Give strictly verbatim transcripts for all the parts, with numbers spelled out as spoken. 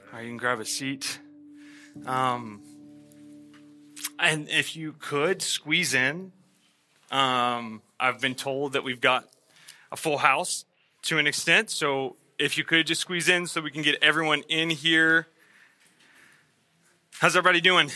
All right, you can grab a seat. Um, and if you could squeeze in, um, I've been told that we've got a full house to an extent. So if you could just squeeze in so we can get everyone in here. How's everybody doing?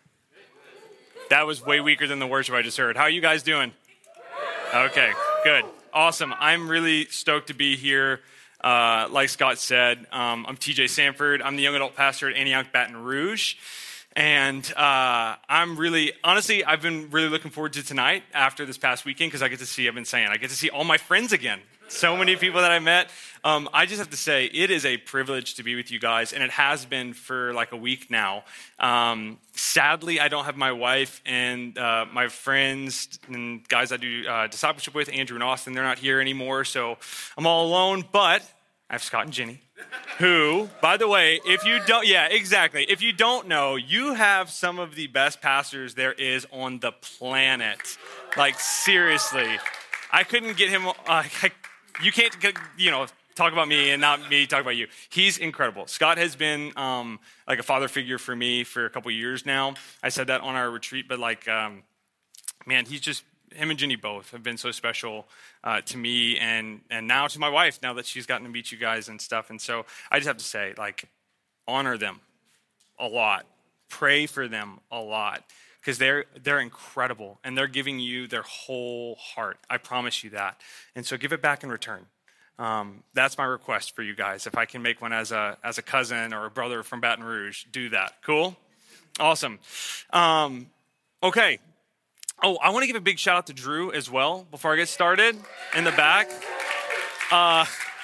That was way weaker than the worship I just heard. How are you guys doing? Okay, good. Awesome. I'm really stoked to be here. Uh, like Scott said, um, I'm T J Sanford. I'm the young adult pastor at Antioch Baton Rouge. And uh, I'm really, honestly, I've been really looking forward to tonight after this past weekend because I get to see, I've been saying, I get to see all my friends again. So many people that I met. Um, I just have to say, it is a privilege to be with you guys, and it has been for like a week now. Um, sadly, I don't have my wife and uh, my friends and guys I do uh, discipleship with, Andrew and Austin. They're not here anymore, so I'm all alone, but I have Scott and Jenny, who, by the way, if you don't, yeah, exactly. If you don't know, you have some of the best pastors there is on the planet. Like, seriously. I couldn't get him, uh, I, you can't, you know, talk about me and not me talk about you. He's incredible. Scott has been um, like a father figure for me for a couple years now. I said that on our retreat, but like, um, man, he's just, him and Jenny both have been so special uh, to me and and now to my wife, now that she's gotten to meet you guys and stuff. And so I just have to say, like, honor them a lot. Pray for them a lot. Because they're they're incredible, and they're giving you their whole heart. I promise you that. And so give it back in return. Um, that's my request for you guys. If I can make one as a as a cousin or a brother from Baton Rouge, do that. Cool? Awesome. Um, okay. Oh, I want to give a big shout out to Drew as well before I get started in the back. Uh,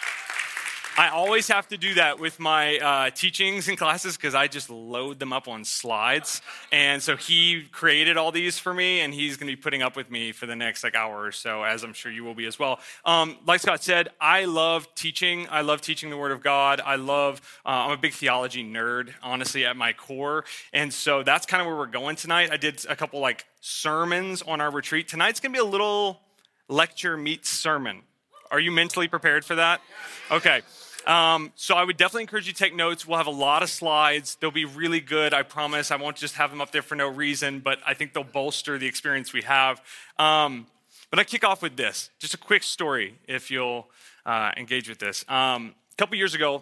I always have to do that with my uh, teachings and classes because I just load them up on slides. And so he created all these for me, and he's going to be putting up with me for the next like hour or so, as I'm sure you will be as well. Um, like Scott said, I love teaching. I love teaching the Word of God. I love, uh, I'm a big theology nerd, honestly, at my core. And so that's kind of where we're going tonight. I did a couple like sermons on our retreat. Tonight's going to be a little lecture meets sermon. Are you mentally prepared for that? Okay. Um, so I would definitely encourage you to take notes. We'll have a lot of slides. They'll be really good, I promise. I won't just have them up there for no reason, but I think they'll bolster the experience we have. Um, but I kick off with this. Just a quick story, if you'll uh, engage with this. Um, a couple years ago,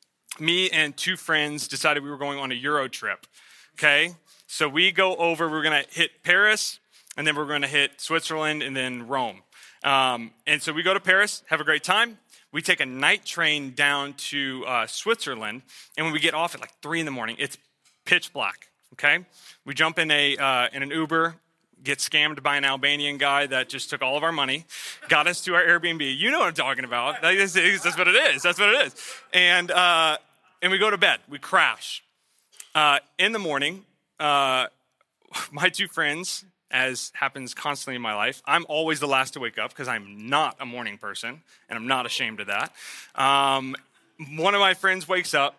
me and two friends decided we were going on a Euro trip, okay? So we go over, we're going to hit Paris, and then we're going to hit Switzerland, and then Rome. Um, and so we go to Paris, have a great time. We take a night train down to uh, Switzerland, and when we get off at like three in the morning, it's pitch black, okay? We jump in a uh, in an Uber, get scammed by an Albanian guy that just took all of our money, got us to our Airbnb. You know what I'm talking about. That's, that's what it is. That's what it is. And, uh, and we go to bed. We crash. Uh, in the morning, uh, my two friends, as happens constantly in my life, I'm always the last to wake up because I'm not a morning person, and I'm not ashamed of that. Um, one of my friends wakes up,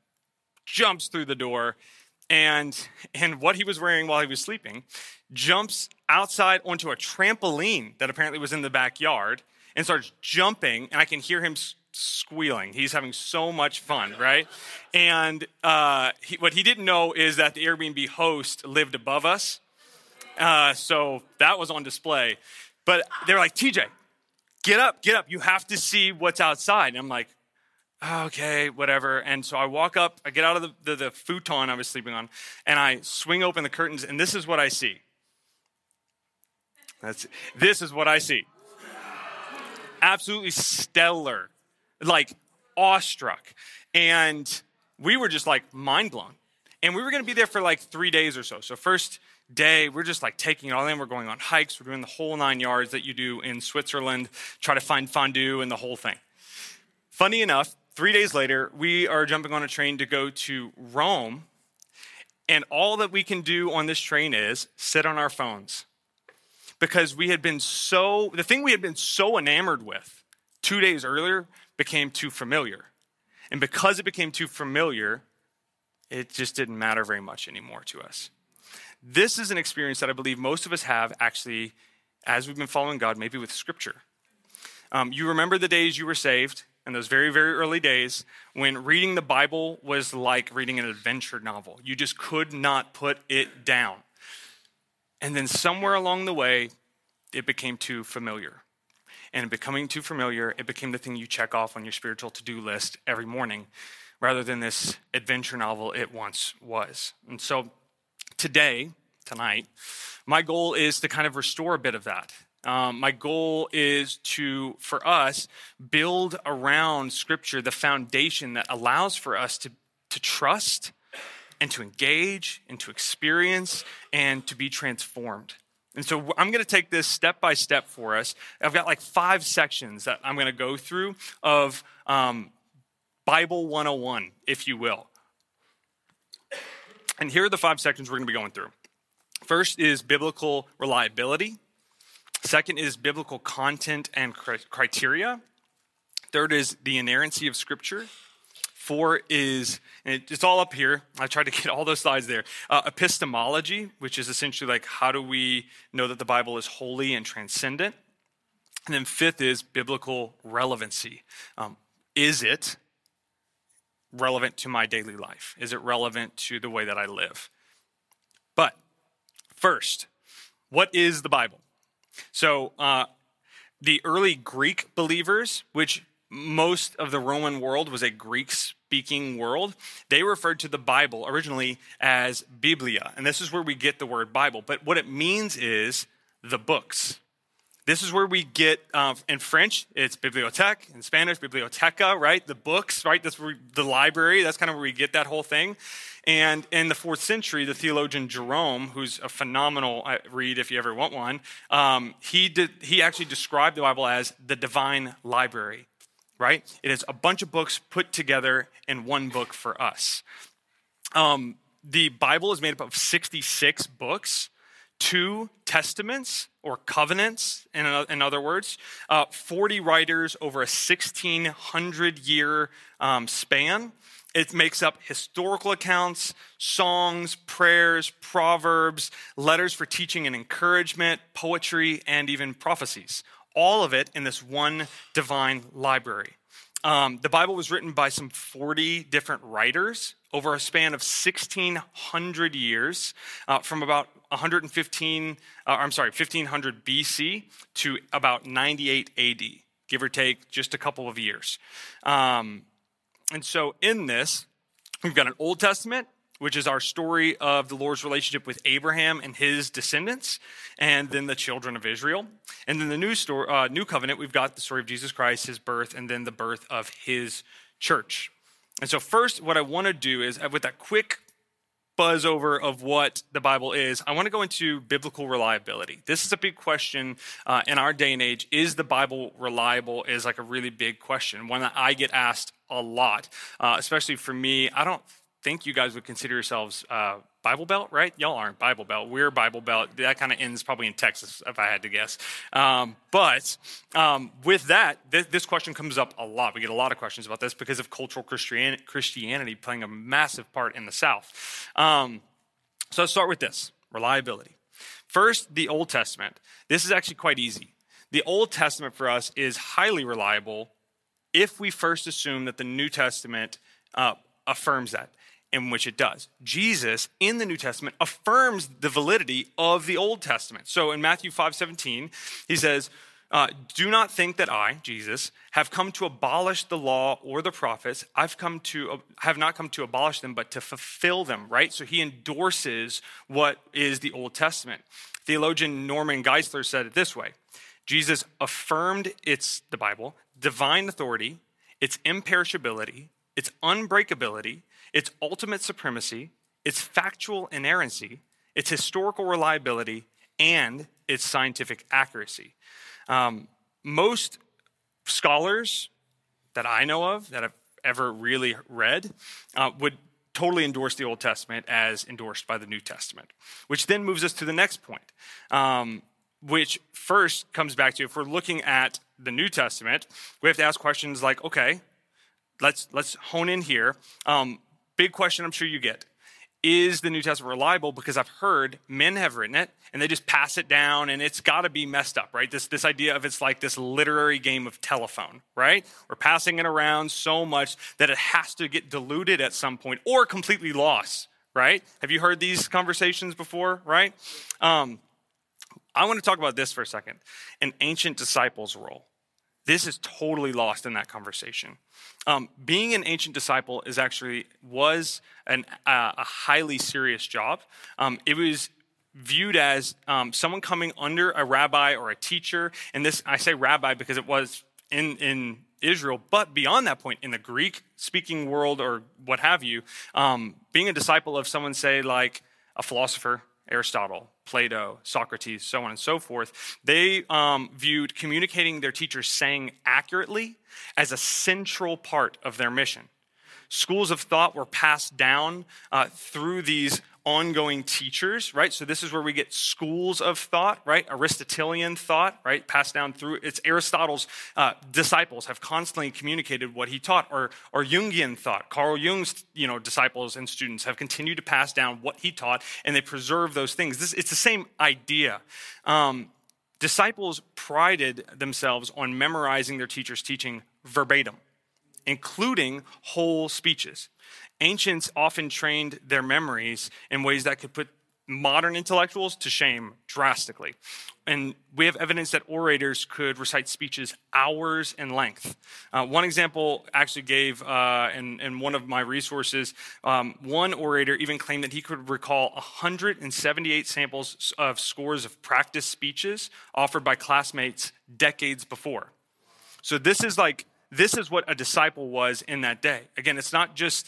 jumps through the door, and and what he was wearing while he was sleeping, jumps outside onto a trampoline that apparently was in the backyard and starts jumping, and I can hear him squealing. He's having so much fun, right? And uh, he, what he didn't know is that the Airbnb host lived above us. Uh, so that was on display. But they were like, T J, get up, get up. You have to see what's outside. And I'm like, okay, whatever. And so I walk up, I get out of the, the, the futon I was sleeping on, and I swing open the curtains, and this is what I see. That's, this is what I see. Absolutely stellar, like awestruck. And we were just like mind blown. And we were going to be there for like three days or so. So first day, we're just like taking it all in. We're going on hikes. We're doing the whole nine yards that you do in Switzerland, try to find fondue and the whole thing. Funny enough, three days later, we are jumping on a train to go to Rome. And all that we can do on this train is sit on our phones. Because we had been so, the thing we had been so enamored with two days earlier became too familiar. And because it became too familiar, it just didn't matter very much anymore to us. This is an experience that I believe most of us have actually as we've been following God, maybe with Scripture. Um, you remember the days you were saved. in those very, very early days, when reading the Bible was like reading an adventure novel. You just could not put it down. And then somewhere along the way, it became too familiar. And becoming too familiar, it became the thing you check off on your spiritual to-do list every morning, rather than this adventure novel it once was. And so today, tonight, my goal is to kind of restore a bit of that. Um, my goal is to, for us, build around Scripture the foundation that allows for us to, to trust and to engage and to experience and to be transformed. And so I'm going to take this step by step for us. I've got like five sections that I'm going to go through of um, Bible one oh one, if you will. And here are the five sections we're going to be going through. First is biblical reliability. Second is biblical content and criteria. Third is the inerrancy of Scripture. Four is, and it's all up here. I tried to get all those slides there. Uh, epistemology, which is essentially like how do we know that the Bible is holy and transcendent? And then fifth is biblical relevancy. Um, is it relevant to my daily life? Is it relevant to the way that I live? But first, what is the Bible? So uh, the early Greek believers, which most of the Roman world was a Greek-speaking world, they referred to the Bible originally as Biblia. And this is where we get the word Bible. But what it means is the books. This is where we get, uh, in French, it's bibliothèque. In Spanish, biblioteca, right? The books, right? That's where the library. That's kind of where we get that whole thing. And in the fourth century, the theologian Jerome, who's a phenomenal read if you ever want one, um, he did. He actually described the Bible as the divine library, right? It is a bunch of books put together in one book for us. Um, the Bible is made up of sixty-six books, two testaments or covenants, in, in other words, uh, forty writers over a sixteen hundred year um, span. It makes up historical accounts, songs, prayers, proverbs, letters for teaching and encouragement, poetry, and even prophecies. All of it in this one divine library. Um, the Bible was written by some forty different writers over a span of sixteen hundred years, uh, from about one hundred fifteen, uh, I'm sorry, fifteen hundred B C to about ninety-eight A D, give or take just a couple of years. Um, and so in this, we've got an Old Testament, which is our story of the Lord's relationship with Abraham and his descendants, and then the children of Israel. And then the new story, uh, new covenant, we've got the story of Jesus Christ, his birth, and then the birth of his church. And so first, what I want to do is, with that quick buzz over of what the Bible is, I want to go into biblical reliability. This is a big question uh, in our day and age. Is the Bible reliable? Is like a really big question, one that I get asked a lot, uh, especially for me. I don't think you guys would consider yourselves uh, Bible Belt, right? Y'all aren't Bible Belt. We're Bible Belt. That kind of ends probably in Texas, if I had to guess. Um, but um, with that, th- this question comes up a lot. We get a lot of questions about this because of cultural Christian- Christianity playing a massive part in the South. Um, so let's start with this, reliability. First, the Old Testament. This is actually quite easy. The Old Testament for us is highly reliable if we first assume that the New Testament uh, affirms that, in which it does. Jesus, in the New Testament, affirms the validity of the Old Testament. So in Matthew five seventeen, he says, uh, do not think that I, Jesus, have come to abolish the law or the prophets. I've come to, uh, have not come to abolish them, but to fulfill them, right? So he endorses what is the Old Testament. Theologian Norman Geisler said it this way: Jesus affirmed its, the Bible, divine authority, its imperishability, its unbreakability, its ultimate supremacy, its factual inerrancy, its historical reliability, and its scientific accuracy. Um, most scholars that I know of, that have ever really read, uh, would totally endorse the Old Testament as endorsed by the New Testament, which then moves us to the next point, um, which first comes back to, if we're looking at the New Testament, we have to ask questions like, okay, let's let's hone in here. Um, big question I'm sure you get. is the New Testament reliable? Because I've heard men have written it and they just pass it down and it's got to be messed up, right? This this idea of it's like this literary game of telephone, right? We're passing it around so much that it has to get diluted at some point or completely lost, right? Have you heard these conversations before, right? Um, I want to talk about this for a second, an ancient disciple's role. This is totally lost in that conversation. Um, being an ancient disciple is actually was an, uh, a highly serious job. Um, it was viewed as um, someone coming under a rabbi or a teacher. And this, I say rabbi because it was in, in Israel, but beyond that point, in the Greek-speaking world or what have you, um, being a disciple of someone, say, like a philosopher, Aristotle, Plato, Socrates, so on and so forth, they um, viewed communicating their teacher's saying accurately as a central part of their mission. Schools of thought were passed down uh, through these ongoing teachers, right? So this is where we get schools of thought, right? Aristotelian thought, right? Passed down through, it's Aristotle's uh, disciples have constantly communicated what he taught, or, or Jungian thought. Carl Jung's, you know, disciples and students have continued to pass down what he taught, and they preserve those things. This, it's the same idea. Um, disciples prided themselves on memorizing their teacher's teaching verbatim, including whole speeches. Ancients often trained their memories in ways that could put modern intellectuals to shame drastically. And we have evidence that orators could recite speeches hours in length. Uh, one example actually gave, uh, in, in one of my resources, um, one orator even claimed that he could recall one hundred seventy-eight samples of scores of practice speeches offered by classmates decades before. So this is like, this is what a disciple was in that day. Again, it's not just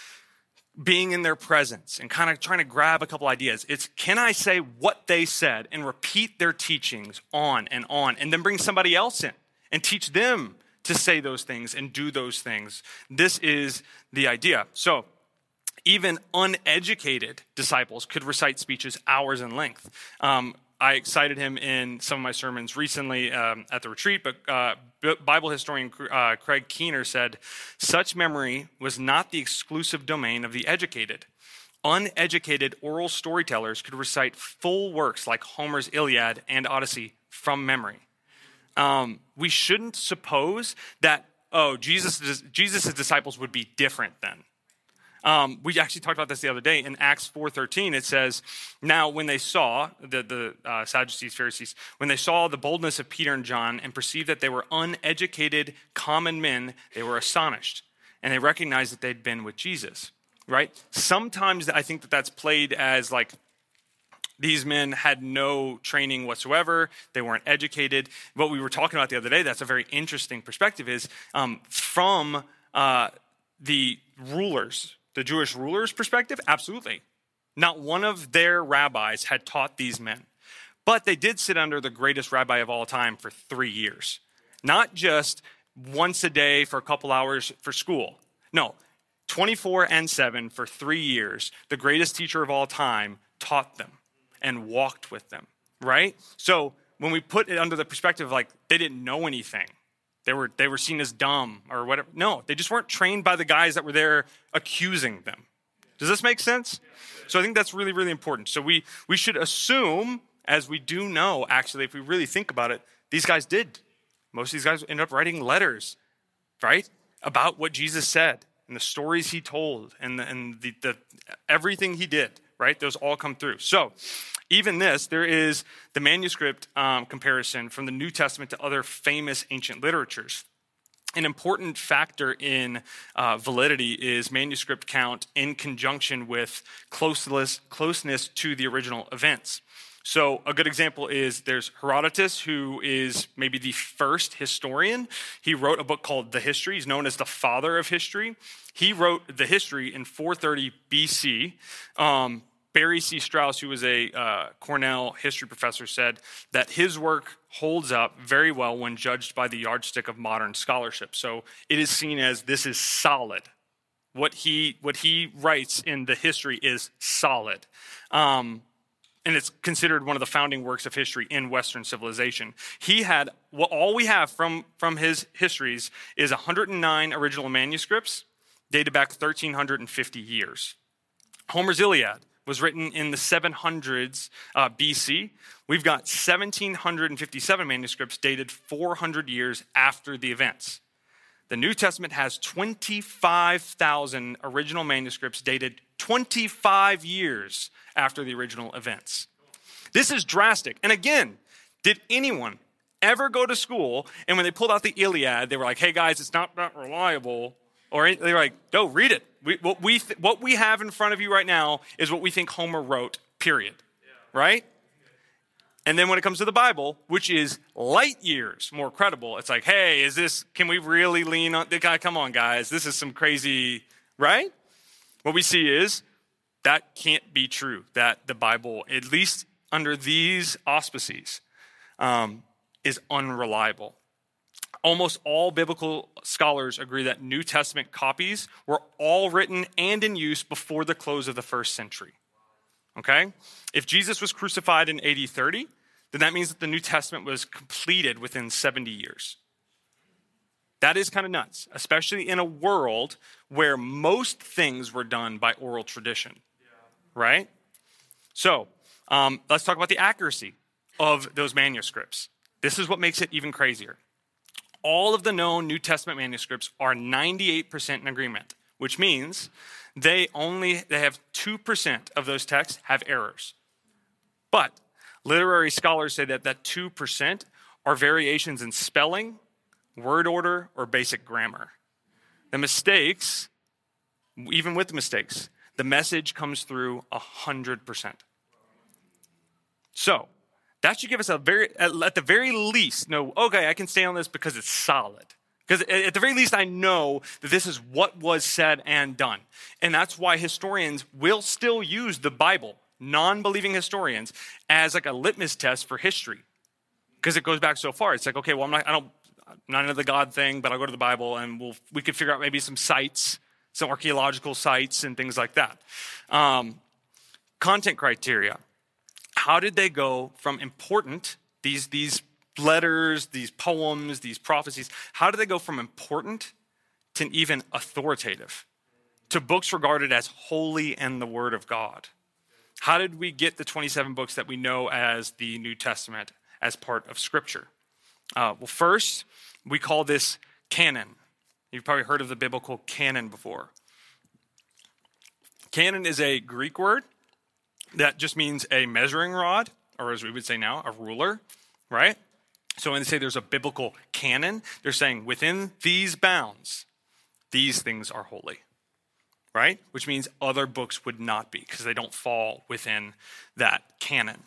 being in their presence and kind of trying to grab a couple ideas. It's, can I say what they said and repeat their teachings on and on, and then bring somebody else in and teach them to say those things and do those things? This is the idea. So even uneducated disciples could recite speeches hours in length. Um, I cited him in some of my sermons recently um, at the retreat, but uh, Bible historian uh, Craig Keener said, such memory was not the exclusive domain of the educated. Uneducated oral storytellers could recite full works like Homer's Iliad and Odyssey from memory. Um, we shouldn't suppose that, oh, Jesus' Jesus' disciples would be different then. Um, we actually talked about this the other day. In Acts four thirteen, it says, now when they saw, the, the uh, Sadducees, Pharisees, when they saw the boldness of Peter and John and perceived that they were uneducated common men, they were astonished. And they recognized that they'd been with Jesus, right? Sometimes I think that that's played as like, these men had no training whatsoever. They weren't educated. What we were talking about the other day, that's a very interesting perspective, is um, from uh, the rulers, the Jewish rulers' perspective, absolutely. Not one of their rabbis had taught these men. But they did sit under the greatest rabbi of all time for three years. Not just once a day for a couple hours for school. No, twenty-four and seven for three years, the greatest teacher of all time taught them and walked with them, right? So when we put it under the perspective of like they didn't know anything, They were they were seen as dumb or whatever. No, they just weren't trained by the guys that were there accusing them. Does this make sense? So I think that's really, really important. So we we should assume, as we do know, actually, if we really think about it, these guys did. Most of these guys ended up writing letters, right, about what Jesus said and the stories he told and the, and the, the everything he did, right? Those all come through. So even this, there is the manuscript um, comparison from the New Testament to other famous ancient literatures. An important factor in uh, validity is manuscript count in conjunction with closeness, closeness to the original events. So a good example is there's Herodotus, who is maybe the first historian. He wrote a book called The History. He's known as the father of history. He wrote the history in four thirty B C. Um, Barry C. Strauss, who was a uh, Cornell history professor, said that his work holds up very well when judged by the yardstick of modern scholarship. So it is seen as this is solid. What he what he writes in the history is solid. Um, and it's considered one of the founding works of history in Western civilization. He had, well, all we have from, from his histories is one hundred nine original manuscripts dated back one thousand three hundred fifty years. Homer's Iliad was written in the seven hundreds uh, B C. We've got one thousand seven hundred fifty-seven manuscripts dated four hundred years after the events. The New Testament has twenty-five thousand original manuscripts dated twenty-five years after the original events. This is drastic. And again, did anyone ever go to school and when they pulled out the Iliad, they were like, hey guys, it's not, not reliable. Or they were like, no, read it. We, what, we th- what we have in front of you right now is what we think Homer wrote, period. Yeah. Right? And then when it comes to the Bible, which is light years more credible, it's like, hey, is this, can we really lean on, the guy? Come on, guys. This is some crazy, right? What we see is that can't be true, that the Bible, at least under these auspices, um, is unreliable. Almost all biblical scholars agree that New Testament copies were all written and in use before the close of the first century. Okay? If Jesus was crucified in A D thirty, then that means that the New Testament was completed within seventy years. That is kind of nuts, especially in a world where most things were done by oral tradition. Right? So, um, let's talk about the accuracy of those manuscripts. This is what makes it even crazier. All of the known New Testament manuscripts are ninety-eight percent in agreement, which means they only they have two percent of those texts have errors. But literary scholars say that that two percent are variations in spelling, word order, or basic grammar. The mistakes, even with the mistakes, the message comes through one hundred percent. So, that should give us a very, at the very least, no, okay, I can stay on this because it's solid. Because at the very least, I know that this is what was said and done. And that's why historians will still use the Bible, non-believing historians, as like a litmus test for history. Because it goes back so far. It's like, okay, well, I'm not, I don't, I'm not into the God thing, but I'll go to the Bible and we'll, we could figure out maybe some sites, some archaeological sites and things like that. Um, content criteria. How did they go from important, these, these letters, these poems, these prophecies, how did they go from important to even authoritative, to books regarded as holy and the Word of God? How did we get the twenty-seven books that we know as the New Testament as part of Scripture? Uh, well, first, we call this canon. You've probably heard of the biblical canon before. Canon is a Greek word that just means a measuring rod, or as we would say now, a ruler, right? So when they say there's a biblical canon, they're saying within these bounds, these things are holy, right? Which means other books would not be because they don't fall within that canon.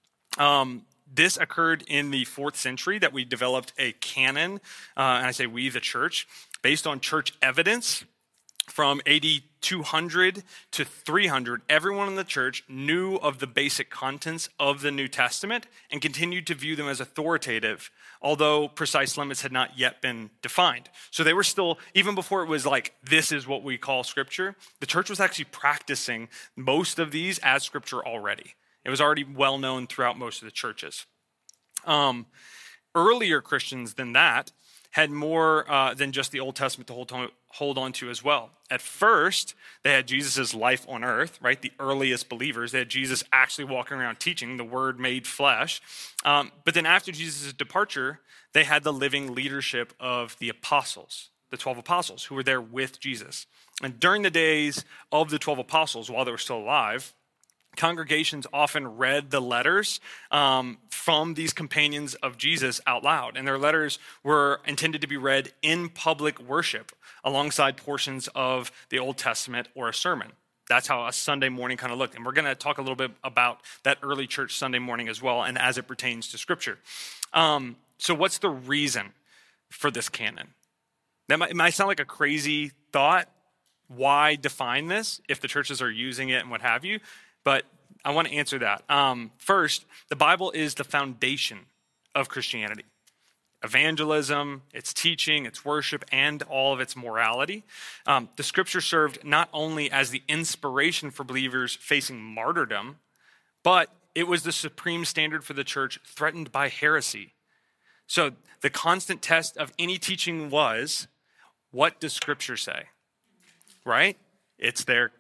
Um, this occurred in the fourth century that we developed a canon, uh, and I say we, the church, based on church evidence. From A D two hundred to three hundred, everyone in the church knew of the basic contents of the New Testament and continued to view them as authoritative, although precise limits had not yet been defined. So they were still, even before it was like, this is what we call Scripture, the church was actually practicing most of these as Scripture already. It was already well known throughout most of the churches. Um, earlier Christians than that had more uh, than just the Old Testament to hold, to hold on to as well. At first, they had Jesus' life on earth, right? The earliest believers. They had Jesus actually walking around teaching, the Word made flesh. Um, but then after Jesus' departure, they had the living leadership of the apostles, the twelve apostles, who were there with Jesus. And during the days of the twelve apostles, while they were still alive, congregations often read the letters um, from these companions of Jesus out loud. And their letters were intended to be read in public worship alongside portions of the Old Testament or a sermon. That's how a Sunday morning kind of looked. And we're going to talk a little bit about that early church Sunday morning as well, and as it pertains to Scripture. Um, so what's the reason for this canon? That might, it might sound like a crazy thought. Why define this if the churches are using it and what have you? But I want to answer that. Um, first, the Bible is the foundation of Christianity. Evangelism, its teaching, its worship, and all of its morality. Um, the Scripture served not only as the inspiration for believers facing martyrdom, but it was the supreme standard for the church threatened by heresy. So the constant test of any teaching was, what does Scripture say? Right? It's there.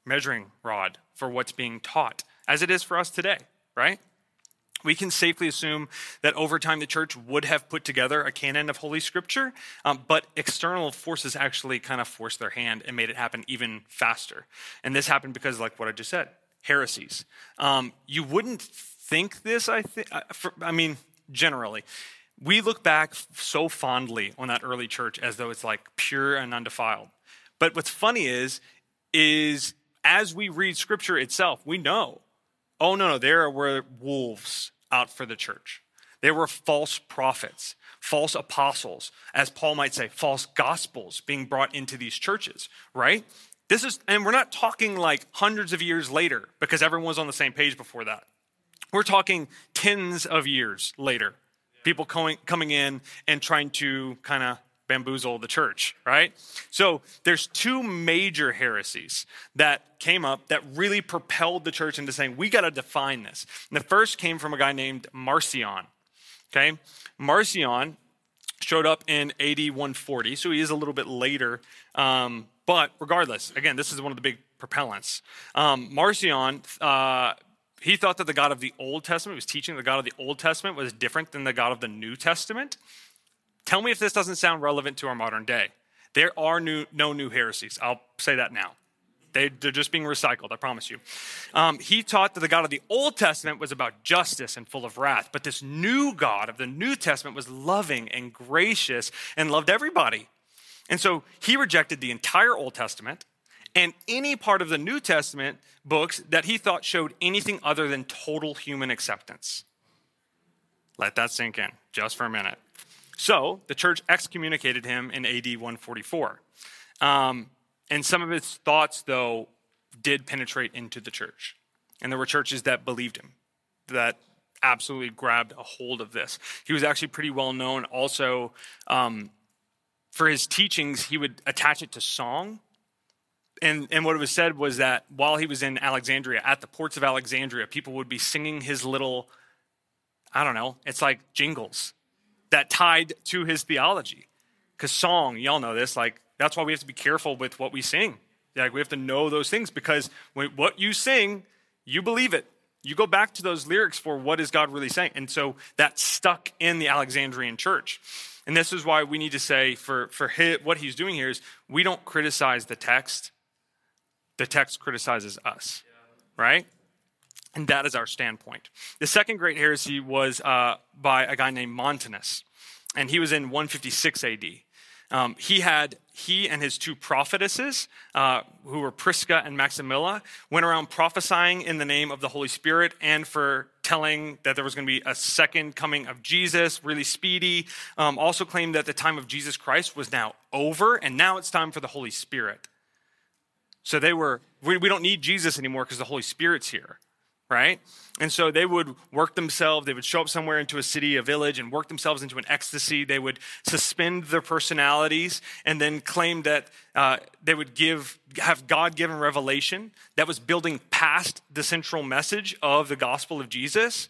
measuring rod for what's being taught, as it is for us today, right? We can safely assume that over time the church would have put together a canon of Holy Scripture, um, but external forces actually kind of forced their hand and made it happen even faster. And this happened because, like what I just said, heresies. Um, you wouldn't think this, I think. I mean, generally. We look back so fondly on that early church as though it's like pure and undefiled. But what's funny is, is as we read Scripture itself, we know, oh, no, no, there were wolves out for the church. There were false prophets, false apostles, as Paul might say, false gospels being brought into these churches, right? This is, and we're not talking like hundreds of years later because everyone was on the same page before that. We're talking tens of years later, people coming, coming in and trying to kind of bamboozle the church, right? So there's two major heresies that came up that really propelled the church into saying, we got to define this. And the first came from a guy named Marcion, okay? Marcion showed up in A D one forty, so he is a little bit later. Um, but regardless, again, this is one of the big propellants. Um, Marcion, uh, he thought that the God of the Old Testament, he was teaching the God of the Old Testament was different than the God of the New Testament. Tell me if this doesn't sound relevant to our modern day. There are new, no new heresies. I'll say that now. They, they're just being recycled, I promise you. Um, he taught that the God of the Old Testament was about justice and full of wrath, but this new God of the New Testament was loving and gracious and loved everybody. And so he rejected the entire Old Testament and any part of the New Testament books that he thought showed anything other than total human acceptance. Let that sink in just for a minute. So the church excommunicated him in A D one forty-four. Um, and some of his thoughts, though, did penetrate into the church. And there were churches that believed him, that absolutely grabbed a hold of this. He was actually pretty well known also um, for his teachings. He would attach it to song. And, and what it was said was that while he was in Alexandria, at the ports of Alexandria, people would be singing his little, I don't know, it's like jingles that tied to his theology. Because song, y'all know this, like that's why we have to be careful with what we sing. Like we have to know those things because when, what you sing, you believe it. You go back to those lyrics for what is God really saying. And so that stuck in the Alexandrian church. And this is why we need to say for, for his, what he's doing here is we don't criticize the text. The text criticizes us, right? And that is our standpoint. The second great heresy was uh, by a guy named Montanus, and he was in one fifty-six A D. Um, he had, he and his two prophetesses, uh, who were Prisca and Maximilla, went around prophesying in the name of the Holy Spirit and for telling that there was going to be a second coming of Jesus, really speedy. Um, also claimed that the time of Jesus Christ was now over, and now it's time for the Holy Spirit. So they were, we, we don't need Jesus anymore because the Holy Spirit's here, right? And so they would work themselves, they would show up somewhere into a city, a village, and work themselves into an ecstasy. They would suspend their personalities and then claim that uh, they would give, have God-given revelation that was building past the central message of the gospel of Jesus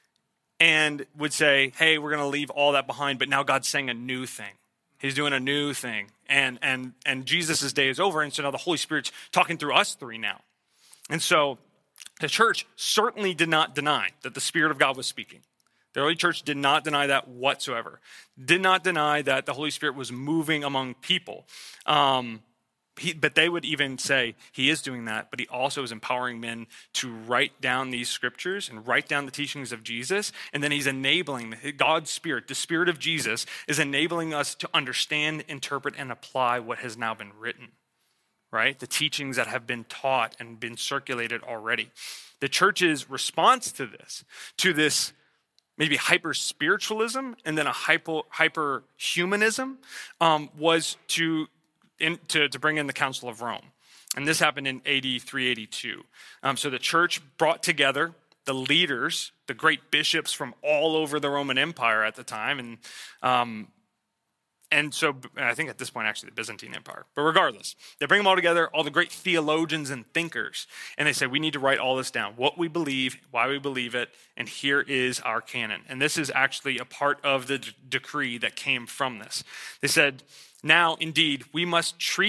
and would say, hey, we're going to leave all that behind, but now God's saying a new thing. He's doing a new thing. And and and Jesus' day is over. And so now the Holy Spirit's talking through us three now. And so the church certainly did not deny that the Spirit of God was speaking. The early church did not deny that whatsoever. Did not deny that the Holy Spirit was moving among people. Um, he, but they would even say he is doing that, but he also is empowering men to write down these scriptures and write down the teachings of Jesus. And then he's enabling God's Spirit, the Spirit of Jesus, is enabling us to understand, interpret, and apply what has now been written, right? The teachings that have been taught and been circulated already. The church's response to this, to this maybe hyper-spiritualism and then a hyper, hyper-humanism um, was to In, to, to bring in the Council of Rome. And this happened in A D three eighty-two. Um, so the church brought together the leaders, the great bishops from all over the Roman Empire at the time. And um, and so I think at this point, actually, the Byzantine Empire. But regardless, they bring them all together, all the great theologians and thinkers. And they say, we need to write all this down, what we believe, why we believe it, and here is our canon. And this is actually a part of the d- decree that came from this. They said, now, indeed, we must treat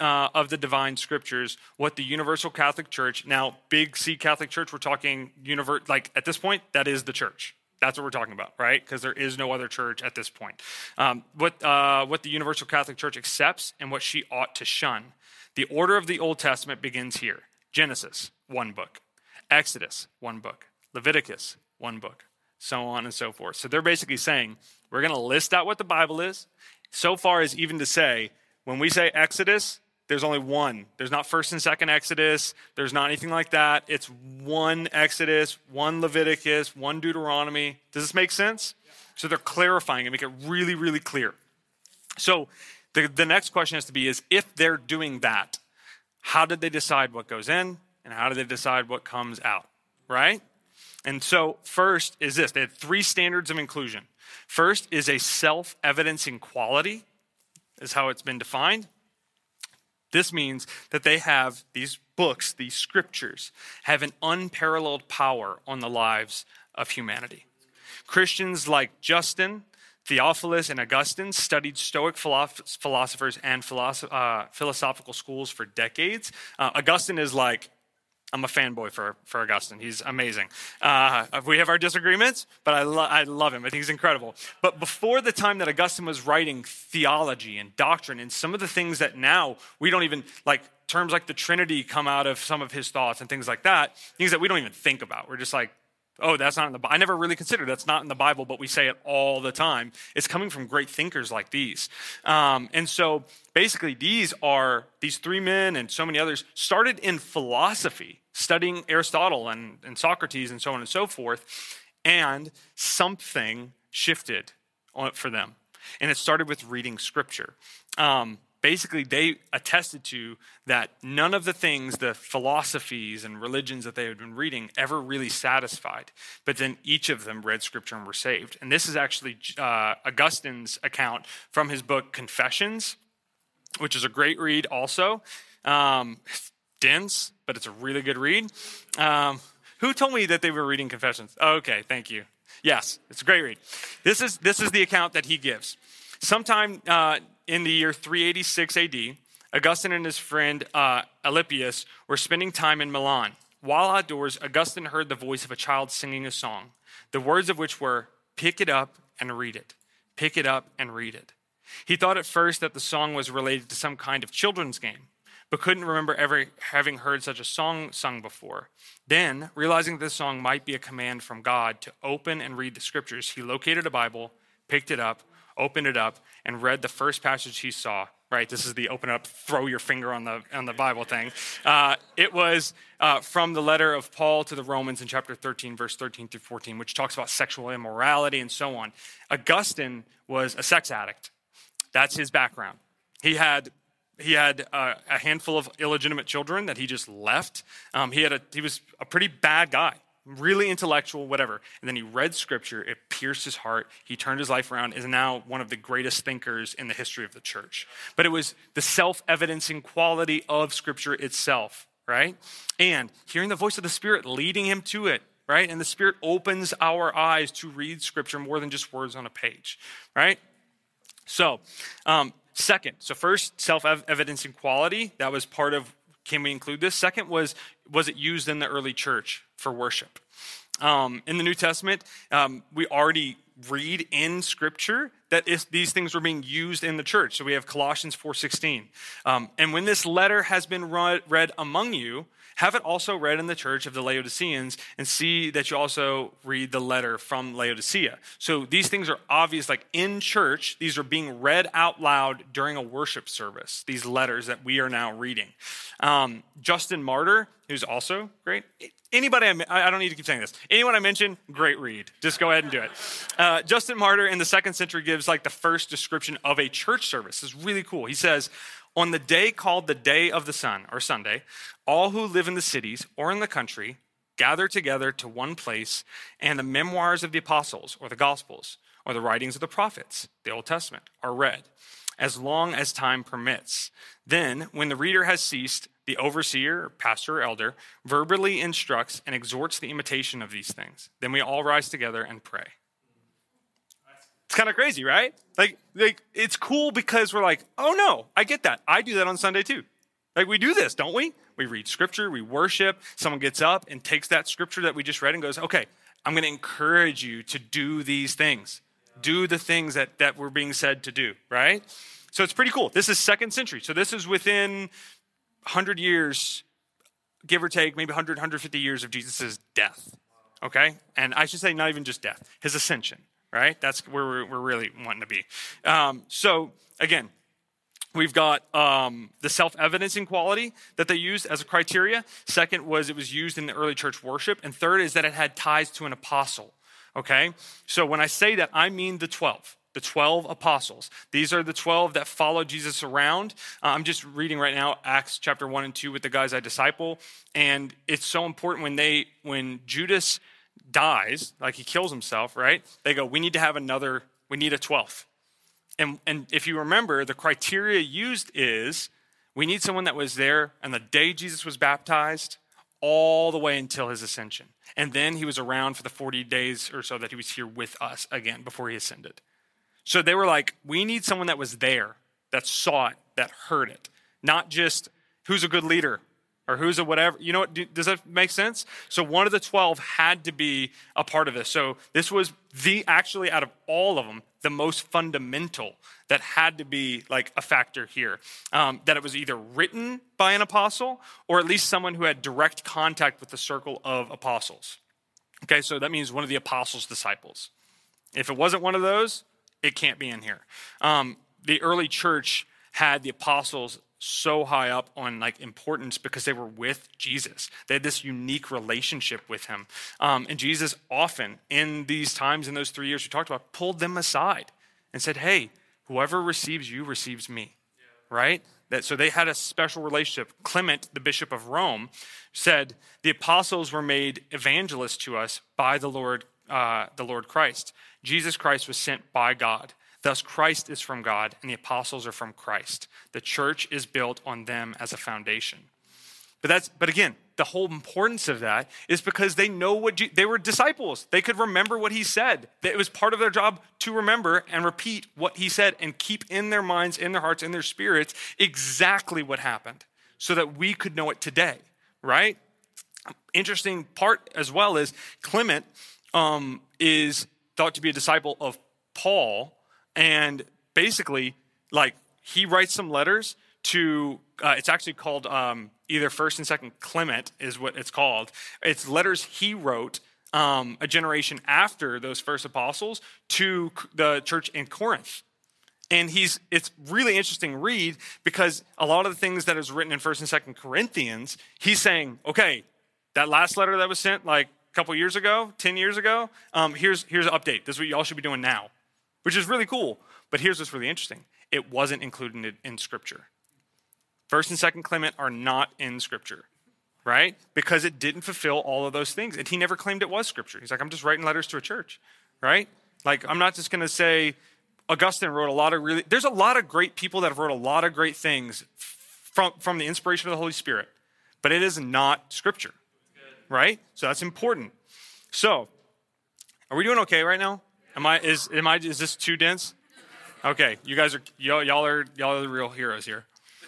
uh, of the divine scriptures, what the Universal Catholic Church, now big C Catholic Church, we're talking, univer- like at this point, that is the church. That's what we're talking about, right? Because there is no other church at this point. Um, what, uh, what the Universal Catholic Church accepts and what she ought to shun. The order of the Old Testament begins here. Genesis, one book. Exodus, one book. Leviticus, one book. So on and so forth. So they're basically saying, we're going to list out what the Bible is, so far as even to say, when we say Exodus, there's only one. There's not first and second Exodus. There's not anything like that. It's one Exodus, one Leviticus, one Deuteronomy. Does this make sense? Yeah. So they're clarifying and make it really, really clear. So the, the next question has to be is, if they're doing that, how did they decide what goes in and how do they decide what comes out, right? And so first is this. They had three standards of inclusion. First is a self-evidencing quality, is how it's been defined. This means that they have these books, these scriptures, have an unparalleled power on the lives of humanity. Christians like Justin, Theophilus, and Augustine studied Stoic philosoph- philosophers and philosoph- uh, philosophical schools for decades. Uh, Augustine is like, I'm a fanboy for, for Augustine. He's amazing. Uh, we have our disagreements, but I, lo- I love him. I think he's incredible. But before the time that Augustine was writing theology and doctrine and some of the things that now we don't even, like terms like the Trinity come out of some of his thoughts and things like that, things that we don't even think about. We're just like, oh, that's not in the Bible. I never really considered that's not in the Bible, but we say it all the time. It's coming from great thinkers like these. Um, and so basically these are, these three men and so many others started in philosophy, studying Aristotle and, and Socrates and so on and so forth, and something shifted on, for them. And it started with reading scripture. Um, Basically, they attested to that none of the things, the philosophies and religions that they had been reading ever really satisfied. But then each of them read scripture and were saved. And this is actually uh, Augustine's account from his book Confessions, which is a great read also. Um, dense, but it's a really good read. Um, who told me that they were reading Confessions? Oh, okay, thank you. Yes, it's a great read. This is, this is the account that he gives. Sometime uh, in the year three eighty-six A D, Augustine and his friend uh, Alypius were spending time in Milan. While outdoors, Augustine heard the voice of a child singing a song, the words of which were, "Pick it up and read it. Pick it up and read it." He thought at first that the song was related to some kind of children's game, but couldn't remember ever having heard such a song sung before. Then, realizing this song might be a command from God to open and read the scriptures, he located a Bible, picked it up, opened it up, and read the first passage he saw. Right, this is the open up, throw your finger on the on the Bible thing. Uh, it was uh, from the letter of Paul to the Romans in chapter thirteen, verse thirteen through fourteen, which talks about sexual immorality and so on. Augustine was a sex addict. That's his background. He had he had uh, a handful of illegitimate children that he just left. Um, he had a he was a pretty bad guy. Really intellectual, whatever. And then he read scripture. It pierced his heart. He turned his life around, is now one of the greatest thinkers in the history of the church. But it was the self-evidencing quality of scripture itself, right? And hearing the voice of the Spirit leading him to it, right? And the Spirit opens our eyes to read scripture more than just words on a page, right? So, um, second, so first, self-evidencing quality. That was part of, can we include this? Second was, was it used in the early church for worship? Um, in the New Testament, um, we already read in Scripture that is, these things were being used in the church. So we have Colossians four sixteen. Um, and when this letter has been read, read among you, have it also read in the church of the Laodiceans, and see that you also read the letter from Laodicea. So these things are obvious, like in church, these are being read out loud during a worship service, these letters that we are now reading. Um, Justin Martyr, who's also great. Anybody, I, I don't need to keep saying this. Anyone I mention, great read. Just go ahead and do it. Uh, Justin Martyr in the second century gives like the first description of a church service. It's really cool. He says, on the day called the Day of the Sun, or Sunday, all who live in the cities or in the country gather together to one place, and the memoirs of the apostles, or the gospels, or the writings of the prophets, the Old Testament, are read, as long as time permits. Then, when the reader has ceased, the overseer, or pastor, or elder, verbally instructs and exhorts the imitation of these things. Then we all rise together and pray. It's kind of crazy, right? Like, like, it's cool because we're like, oh no, I get that. I do that on Sunday too. Like, we do this, don't we? We read scripture, we worship. Someone gets up and takes that scripture that we just read and goes, okay, I'm going to encourage you to do these things. Do the things that, that we're being said to do, right? So it's pretty cool. This is second century. So this is within one hundred years, give or take, maybe one hundred, one hundred fifty years of Jesus' death, okay? And I should say not even just death, his ascension. Right? That's where we're, we're really wanting to be. Um, so again, we've got um, the self-evidencing quality that they used as a criteria. Second was it was used in the early church worship. And third is that it had ties to an apostle. Okay? So when I say that, I mean the twelve. The twelve apostles. These are the twelve that followed Jesus around. Uh, I'm just reading right now Acts chapter one and two with the guys I disciple. And it's so important when they, when Judas dies, like he kills himself, right? They go, we need to have another, we need a twelfth. And, and if you remember, the criteria used is we need someone that was there on the day Jesus was baptized all the way until his ascension. And then he was around for the forty days or so that he was here with us again before he ascended. So they were like, we need someone that was there, that saw it, that heard it. Not just who's a good leader or who's a whatever. You know what? Do, does that make sense? So one of the twelve had to be a part of this. So this was the, actually out of all of them, the most fundamental that had to be like a factor here. Um, that it was either written by an apostle or at least someone who had direct contact with the circle of apostles. Okay, so that means one of the apostles' disciples. If it wasn't one of those, it can't be in here. Um, the early church had the apostles so high up on like importance because they were with Jesus. They had this unique relationship with him. Um, and Jesus often in these times, in those three years we talked about, pulled them aside and said, hey, whoever receives you receives me, yeah. Right? That, so they had a special relationship. Clement, the bishop of Rome, said, the apostles were made evangelists to us by the Lord, uh, the Lord Christ. Jesus Christ was sent by God. Thus, Christ is from God, and the apostles are from Christ. The church is built on them as a foundation. But that's, but again, the whole importance of that is because they know what Je- they were disciples. They could remember what he said. It was part of their job to remember and repeat what he said and keep in their minds, in their hearts, in their spirits exactly what happened, so that we could know it today. Right? Interesting part as well is Clement um, is thought to be a disciple of Paul. And basically, like, he writes some letters to, uh, it's actually called um, either First and Second Clement is what it's called. It's letters he wrote um, a generation after those first apostles to the church in Corinth. And he's, it's really interesting read because a lot of the things that is written in First and Second Corinthians, he's saying, okay, that last letter that was sent like a couple years ago, ten years ago, um, here's, here's an update. This is what y'all should be doing now. Which is really cool. But here's what's really interesting. It wasn't included in Scripture. First and Second Clement are not in Scripture, right? Because it didn't fulfill all of those things. And he never claimed it was Scripture. He's like, I'm just writing letters to a church, right? Like, I'm not just going to say Augustine wrote a lot of really, there's a lot of great people that have wrote a lot of great things from, from the inspiration of the Holy Spirit. But it is not Scripture, right? So that's important. So, are we doing okay right now? Am I is am I is this too dense? Okay, you guys are y'all, y'all are y'all are the real heroes here.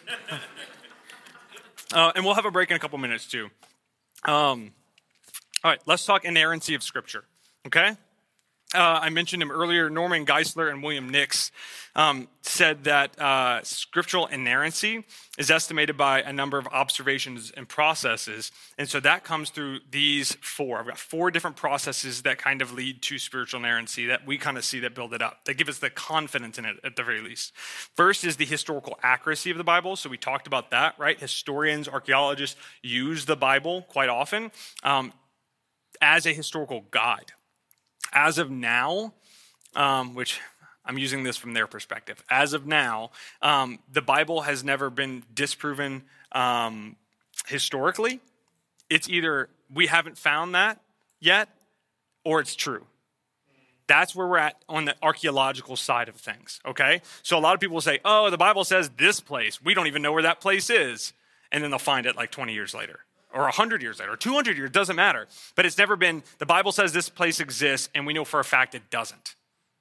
uh, and we'll have a break in a couple minutes too. Um, all right, let's talk inerrancy of Scripture. Okay, uh, I mentioned him earlier. Norman Geisler and William Nix um, said that uh, scriptural inerrancy is estimated by a number of observations and processes. And so that comes through these four. I've got four different processes that kind of lead to spiritual inerrancy that we kind of see that build it up. They give us the confidence in it at the very least. First is the historical accuracy of the Bible. So we talked about that, right? Historians, archaeologists use the Bible quite often um, as a historical guide. As of now, um, which I'm using this from their perspective. As of now, um, the Bible has never been disproven um, historically. It's either we haven't found that yet, or it's true. That's where we're at on the archaeological side of things, okay? So a lot of people will say, oh, the Bible says this place. We don't even know where that place is. And then they'll find it like twenty years later, or one hundred years later, or two hundred years, doesn't matter. But it's never been, the Bible says this place exists, and we know for a fact it doesn't.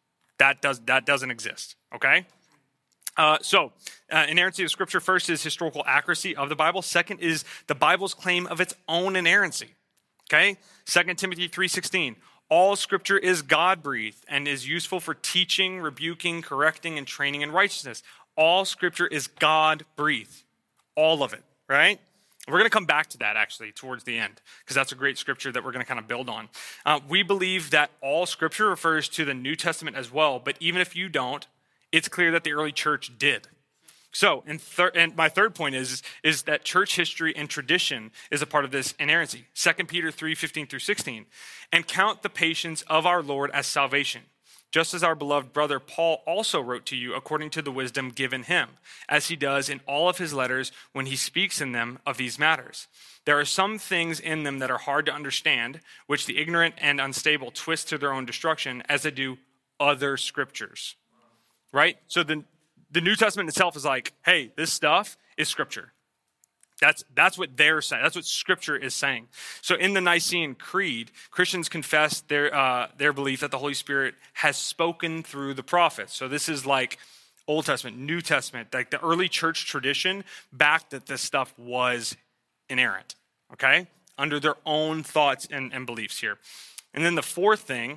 That does that doesn't exist, okay? Uh, so, uh, inerrancy of Scripture, first is historical accuracy of the Bible. Second is the Bible's claim of its own inerrancy, okay? Second Timothy three sixteen, all Scripture is God-breathed and is useful for teaching, rebuking, correcting, and training in righteousness. All Scripture is God-breathed, all of it, right? We're going to come back to that, actually, towards the end, because that's a great Scripture that we're going to kind of build on. Uh, we believe that all Scripture refers to the New Testament as well, but even if you don't, it's clear that the early church did. So, and, thir- and my third point is, is that church history and tradition is a part of this inerrancy. Second Peter three fifteen through sixteen. And count the patience of our Lord as salvation, just as our beloved brother Paul also wrote to you according to the wisdom given him, as he does in all of his letters when he speaks in them of these matters. There are some things in them that are hard to understand, which the ignorant and unstable twist to their own destruction, as they do other scriptures. Right? So the, the New Testament itself is like, hey, this stuff is Scripture. That's, that's what they're saying. That's what Scripture is saying. So in the Nicene Creed, Christians confess their, uh, their belief that the Holy Spirit has spoken through the prophets. So this is like Old Testament, New Testament, like the early church tradition backed that this stuff was inerrant, okay? Under their own thoughts and, and beliefs here. And then the fourth thing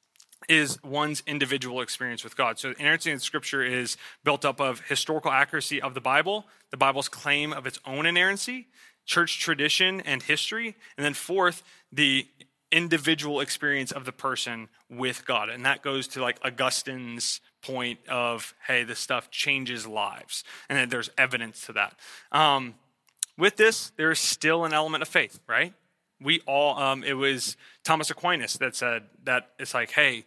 is one's individual experience with God. So inerrancy in Scripture is built up of historical accuracy of the Bible, the Bible's claim of its own inerrancy, church tradition and history, and then fourth, the individual experience of the person with God. And that goes to like Augustine's point of, hey, this stuff changes lives. And then there's evidence to that. Um, with this, there is still an element of faith, right? We all, um, it was Thomas Aquinas that said that it's like, hey,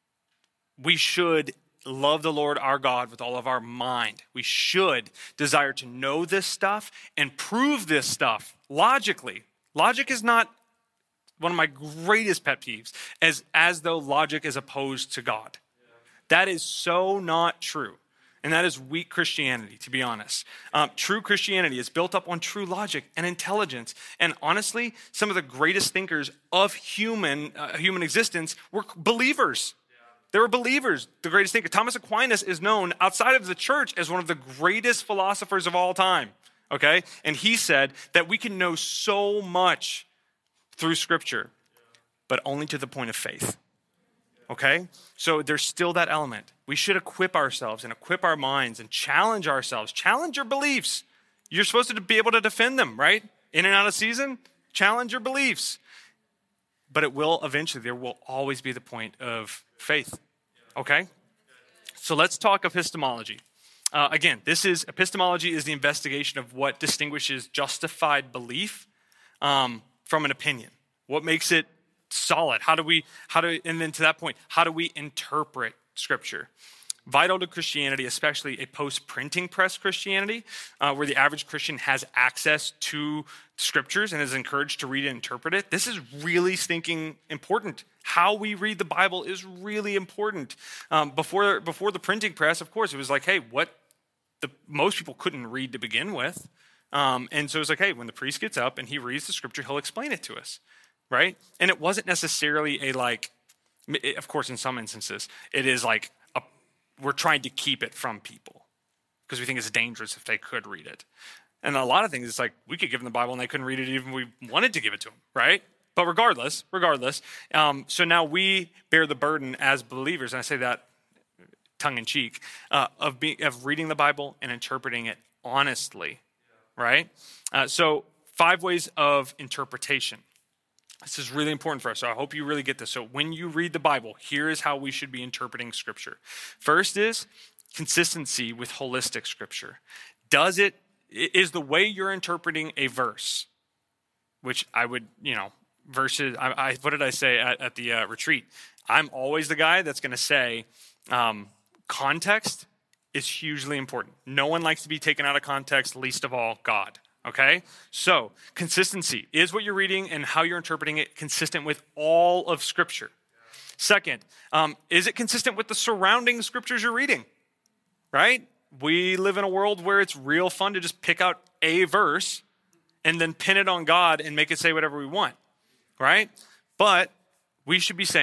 we should love the Lord our God with all of our mind. We should desire to know this stuff and prove this stuff logically. Logic is not one of my greatest pet peeves, as, as though logic is opposed to God. That is so not true. And that is weak Christianity, to be honest. Um, true Christianity is built up on true logic and intelligence. And honestly, some of the greatest thinkers of human uh, human existence were believers. They were believers, the greatest thinker. Thomas Aquinas is known outside of the church as one of the greatest philosophers of all time, okay? And he said that we can know so much through Scripture, but only to the point of faith, okay? So there's still that element. We should equip ourselves and equip our minds and challenge ourselves. Challenge your beliefs. You're supposed to be able to defend them, right? In and out of season, challenge your beliefs. But it will eventually, there will always be the point of faith, okay? So let's talk epistemology. Uh, again, this is, epistemology is the investigation of what distinguishes justified belief um, from an opinion. What makes it solid? How do we, how do, and then to that point, how do we interpret Scripture? Vital to Christianity, especially a post-printing press Christianity, uh, where the average Christian has access to Scriptures and is encouraged to read and interpret it. This is really stinking important. How we read the Bible is really important. Um, before, before the printing press, of course, it was like, hey, what the most people couldn't read to begin with. Um, and so it's like, hey, when the priest gets up and he reads the Scripture, he'll explain it to us, right? And it wasn't necessarily a like, it, of course, in some instances, it is like, we're trying to keep it from people because we think it's dangerous if they could read it. And a lot of things, it's like we could give them the Bible and they couldn't read it even if we wanted to give it to them, right? But regardless, regardless, um, so now we bear the burden as believers, and I say that tongue in cheek, uh, of, being, of reading the Bible and interpreting it honestly, right? Uh, so five ways of interpretation. This is really important for us, so I hope you really get this. So when you read the Bible, here is how we should be interpreting Scripture. First is consistency with holistic Scripture. Does it, is the way you're interpreting a verse, which I would, you know, verses, I, I what did I say at, at the uh, retreat? I'm always the guy that's going to say um, context is hugely important. No one likes to be taken out of context, least of all God. Okay, so consistency. Is what you're reading and how you're interpreting it consistent with all of Scripture? Second, um, is it consistent with the surrounding Scriptures you're reading? Right? We live in a world where it's real fun to just pick out a verse and then pin it on God and make it say whatever we want, right? But we should be saying,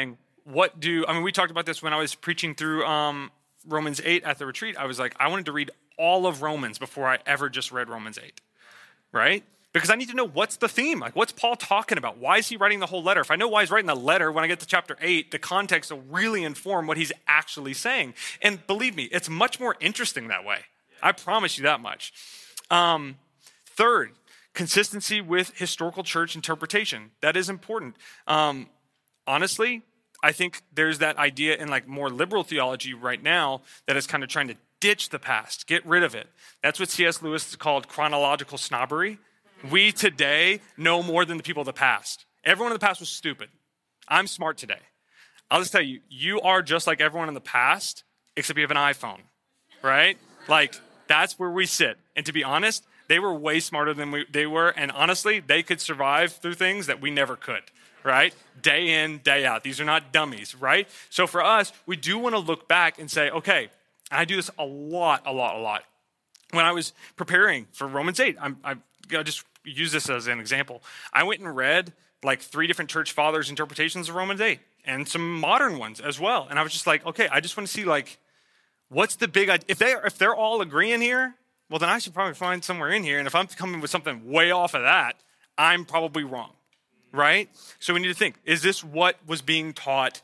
what do, I mean, we talked about this when I was preaching through um, Romans eight at the retreat. I was like, I wanted to read all of Romans before I ever just read Romans eight, right? Because I need to know what's the theme. Like, what's Paul talking about? Why is he writing the whole letter? If I know why he's writing the letter, when I get to chapter eight, the context will really inform what he's actually saying. And believe me, it's much more interesting that way. I promise you that much. Um, third, consistency with historical church interpretation. That is important. Um, honestly, I think there's that idea in like more liberal theology right now that is kind of trying to ditch the past, get rid of it. That's what C S Lewis called chronological snobbery. We today know more than the people of the past. Everyone in the past was stupid. I'm smart today. I'll just tell you, you are just like everyone in the past, except you have an iPhone, right? Like, that's where we sit. And to be honest, they were way smarter than we, they were. And honestly, they could survive through things that we never could, right? Day in, day out. These are not dummies, right? So for us, we do want to look back and say, okay, I do this a lot, a lot, a lot. When I was preparing for Romans eight, I'm, I I'll just use this as an example. I went and read like three different church fathers' interpretations of Romans eight and some modern ones as well. And I was just like, okay, I just want to see like, what's the big idea? If, they, if they're all agreeing here, well, then I should probably find somewhere in here. And if I'm coming with something way off of that, I'm probably wrong, right? So we need to think, is this what was being taught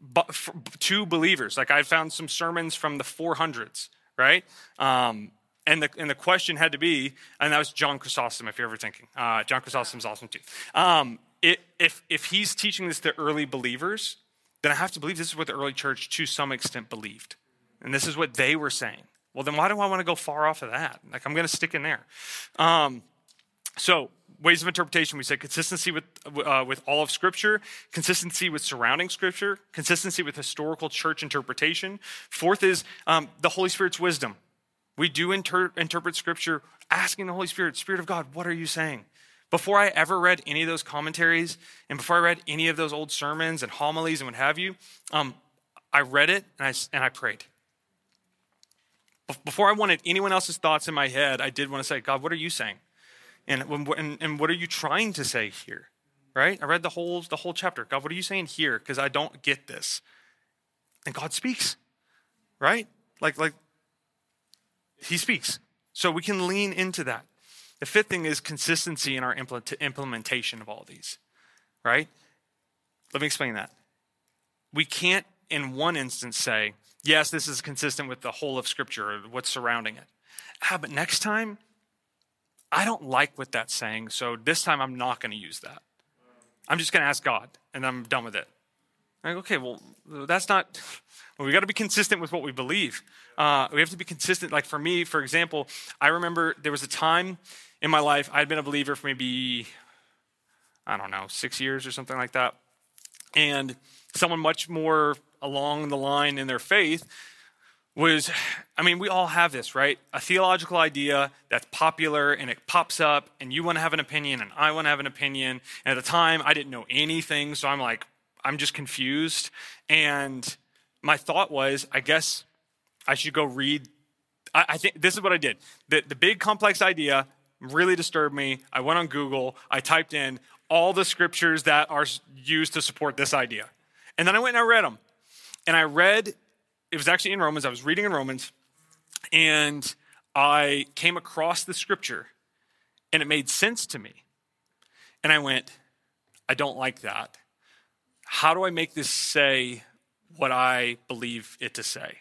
to believers? Like I found some sermons from the four hundreds, right? Um, And the and the question had to be, and that was John Chrysostom, if you're ever thinking. Uh, John Chrysostom's awesome too. Um, it, if if he's teaching this to early believers, then I have to believe this is what the early church to some extent believed. And this is what they were saying. Well, then why do I want to go far off of that? Like, I'm going to stick in there. Um, so, ways of interpretation, we said consistency with uh, with all of Scripture, consistency with surrounding Scripture, consistency with historical church interpretation. Fourth is um, the Holy Spirit's wisdom. We do inter- interpret Scripture asking the Holy Spirit, Spirit of God, what are you saying? Before I ever read any of those commentaries and before I read any of those old sermons and homilies and what have you, um, I read it and I, and I prayed. Before I wanted anyone else's thoughts in my head, I did want to say, God, what are you saying? And, and, and what are you trying to say here? Right? I read the whole, the whole chapter. God, what are you saying here? Because I don't get this. And God speaks. Right? Like, like, He speaks. So we can lean into that. The fifth thing is consistency in our implement- implementation of all these, right? Let me explain that. We can't in one instance say, yes, this is consistent with the whole of Scripture or what's surrounding it. Ah, but next time, I don't like what that's saying, so this time I'm not going to use that. I'm just going to ask God, and I'm done with it. Like, okay, well, that's not, well, we got to be consistent with what we believe. Uh, we have to be consistent. Like for me, for example, I remember there was a time in my life, I'd been a believer for maybe, I don't know, six years or something like that. And someone much more along the line in their faith was, I mean, we all have this, right? A theological idea that's popular and it pops up and you want to have an opinion and I want to have an opinion. And at the time, I didn't know anything. So I'm like, I'm just confused. And my thought was, I guess I should go read. I, I think this is what I did. The, the big complex idea really disturbed me. I went on Google. I typed in all the scriptures that are used to support this idea. And then I went and I read them. And I read, it was actually in Romans. I was reading in Romans. And I came across the scripture. And it made sense to me. And I went, I don't like that. How do I make this say what I believe it to say?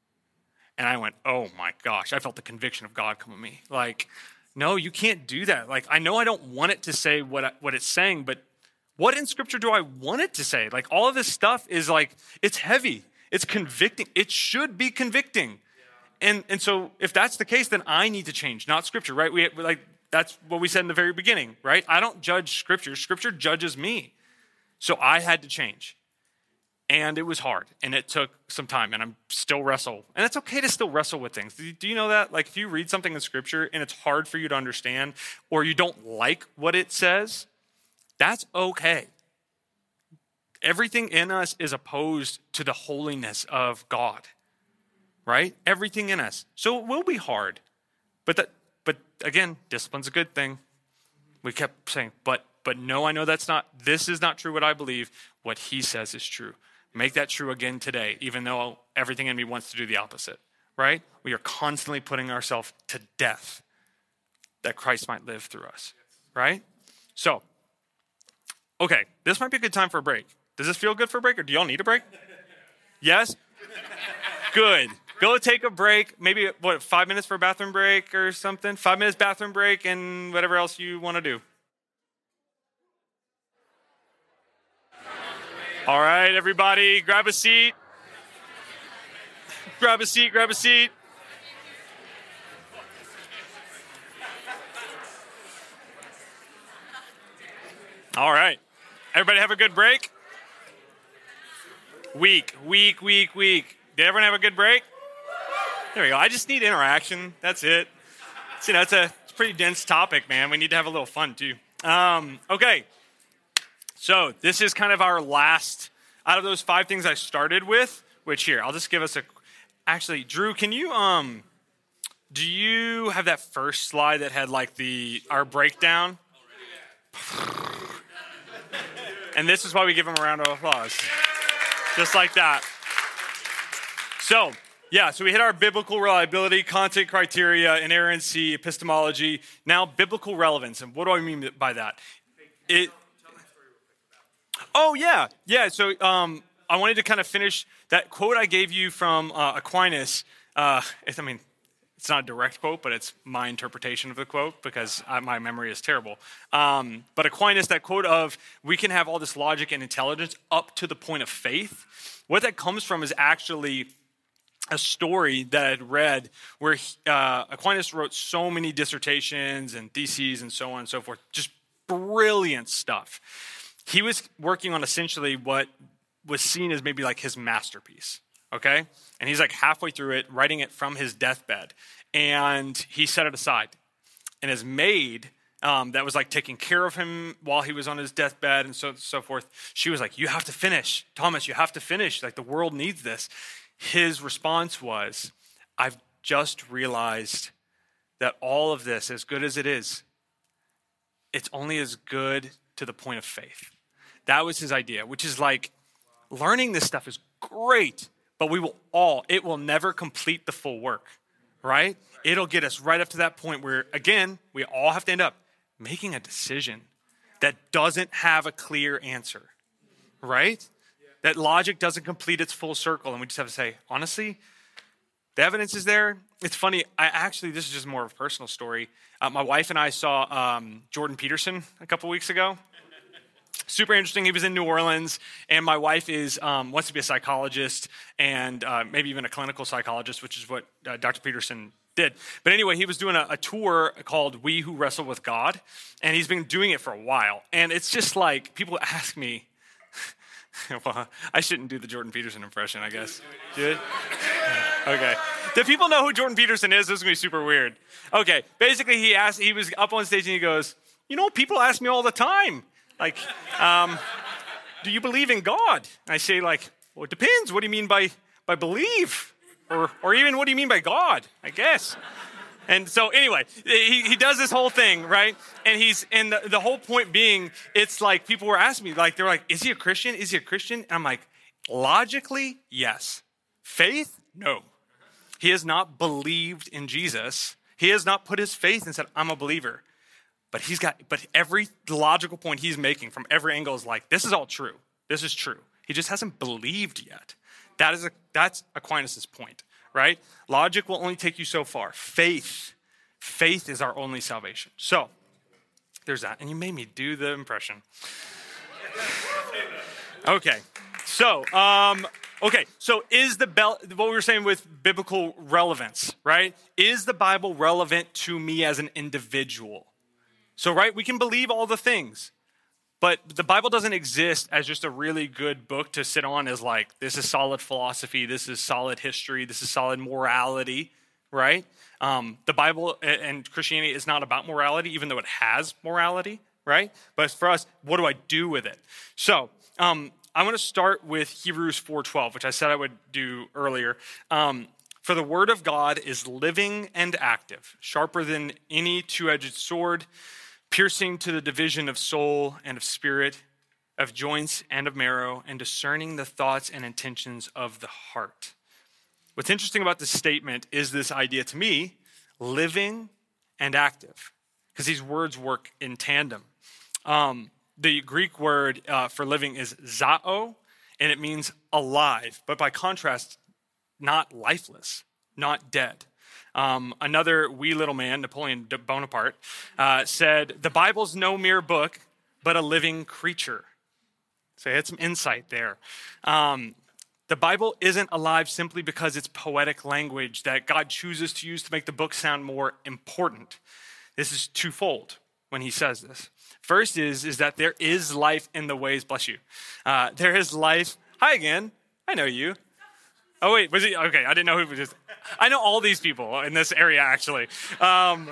And I went, oh my gosh, I felt the conviction of God come on me. Like, no, you can't do that. Like, I know I don't want it to say what I, what it's saying, but what in Scripture do I want it to say? Like, all of this stuff is like, it's heavy. It's convicting. It should be convicting. Yeah. And and so if that's the case, then I need to change, not Scripture, right? We like that's what we said in the very beginning, right? I don't judge Scripture. Scripture judges me. So I had to change. And it was hard, and it took some time, and I'm still wrestle. And it's okay to still wrestle with things. Do you know that? Like, if you read something in Scripture and it's hard for you to understand, or you don't like what it says, that's okay. Everything in us is opposed to the holiness of God, right? Everything in us. So it will be hard. But that, but again, discipline's a good thing. We kept saying, but but no, I know that's not, this is not true what I believe. What he says is true. Make that true again today, even though everything in me wants to do the opposite, right? We are constantly putting ourselves to death that Christ might live through us, right? So, okay, this might be a good time for a break. Does this feel good for a break, or do y'all need a break? Yes? Good. Go take a break. Maybe, what, five minutes for a bathroom break or something? Five minutes bathroom break and whatever else you want to do. All right, everybody, grab a seat. Grab a seat, grab a seat. All right. Everybody have a good break? Week, week, week, week. Did everyone have a good break? There we go. I just need interaction. That's it. It's, you know, it's a, it's a pretty dense topic, man. We need to have a little fun, too. Um, okay. So this is kind of our last, out of those five things I started with, which here, I'll just give us a, actually, Drew, can you, um, do you have that first slide that had like the, our breakdown? And this is why we give him a round of applause. Just like that. So, yeah, so we hit our biblical reliability, content criteria, inerrancy, epistemology. Now, biblical relevance. And what do I mean by that? It. Oh, yeah. Yeah, so um, I wanted to kind of finish that quote I gave you from uh, Aquinas. Uh, it's, I mean, it's not a direct quote, but it's my interpretation of the quote because I, my memory is terrible. Um, but Aquinas, that quote of, we can have all this logic and intelligence up to the point of faith. What that comes from is actually a story that I'd read where uh, Aquinas wrote so many dissertations and theses and so on and so forth. Just brilliant stuff. He was working on essentially what was seen as maybe like his masterpiece, okay? And he's like halfway through it, writing it from his deathbed. And he set it aside. And his maid, um, that was like taking care of him while he was on his deathbed and so so forth, she was like, you have to finish. Thomas, you have to finish. Like the world needs this. His response was, I've just realized that all of this, as good as it is, it's only as good to the point of faith. That was his idea, which is like, learning this stuff is great, but we will all, it will never complete the full work, right? It'll get us right up to that point where, again, we all have to end up making a decision that doesn't have a clear answer, right? That logic doesn't complete its full circle, and we just have to say, honestly, the evidence is there. It's funny. I actually, this is just more of a personal story. Uh, my wife and I saw um, Jordan Peterson a couple weeks ago. Super interesting. He was in New Orleans, and my wife is um, wants to be a psychologist and uh, maybe even a clinical psychologist, which is what uh, Doctor Peterson did. But anyway, he was doing a, a tour called We Who Wrestle with God, and he's been doing it for a while. And it's just like, people ask me, well, I shouldn't do the Jordan Peterson impression, I guess. Should? Okay. Do people know who Jordan Peterson is? This is going to be super weird. Okay. Basically, he asked, he was up on stage and he goes, you know, people ask me all the time, like, um, do you believe in God? I say, like, well, it depends. What do you mean by, by believe? Or, or even what do you mean by God, I guess? And so anyway, he, he does this whole thing, right? And he's, and the, the whole point being, it's like people were asking me, like, they're like, is he a Christian? Is he a Christian? And I'm like, logically, yes. Faith? No. He has not believed in Jesus. He has not put his faith and said, I'm a believer. But he's got, but every logical point he's making from every angle is like, this is all true. This is true. He just hasn't believed yet. That is a, that's Aquinas' point, right? Logic will only take you so far. Faith, faith is our only salvation. So there's that. And you made me do the impression. Okay. So, um, okay. So is the, bel- what we were saying with biblical relevance, right? Is the Bible relevant to me as an individual? So, right, we can believe all the things, but the Bible doesn't exist as just a really good book to sit on as like, this is solid philosophy, this is solid history, this is solid morality, right? Um, the Bible and Christianity is not about morality, even though it has morality, right? But for us, what do I do with it? So, um, I want to start with Hebrews four twelve, which I said I would do earlier. Um, For the word of God is living and active, sharper than any two-edged sword, piercing to the division of soul and of spirit, of joints and of marrow, and discerning the thoughts and intentions of the heart. What's interesting about this statement is this idea to me, living and active, because these words work in tandem. Um, the Greek word uh, for living is zao, and it means alive, but by contrast, not lifeless, not dead. Um, another wee little man, Napoleon Bonaparte, uh, said, "The Bible's no mere book, but a living creature." So he had some insight there. Um, the Bible isn't alive simply because it's poetic language that God chooses to use to make the book sound more important. This is twofold when he says this. First is, is that there is life in the ways, bless you. Uh, there is life. Hi again. I know you. Oh, wait, was he? Okay, I didn't know who was just. I know all these people in this area, actually. Um,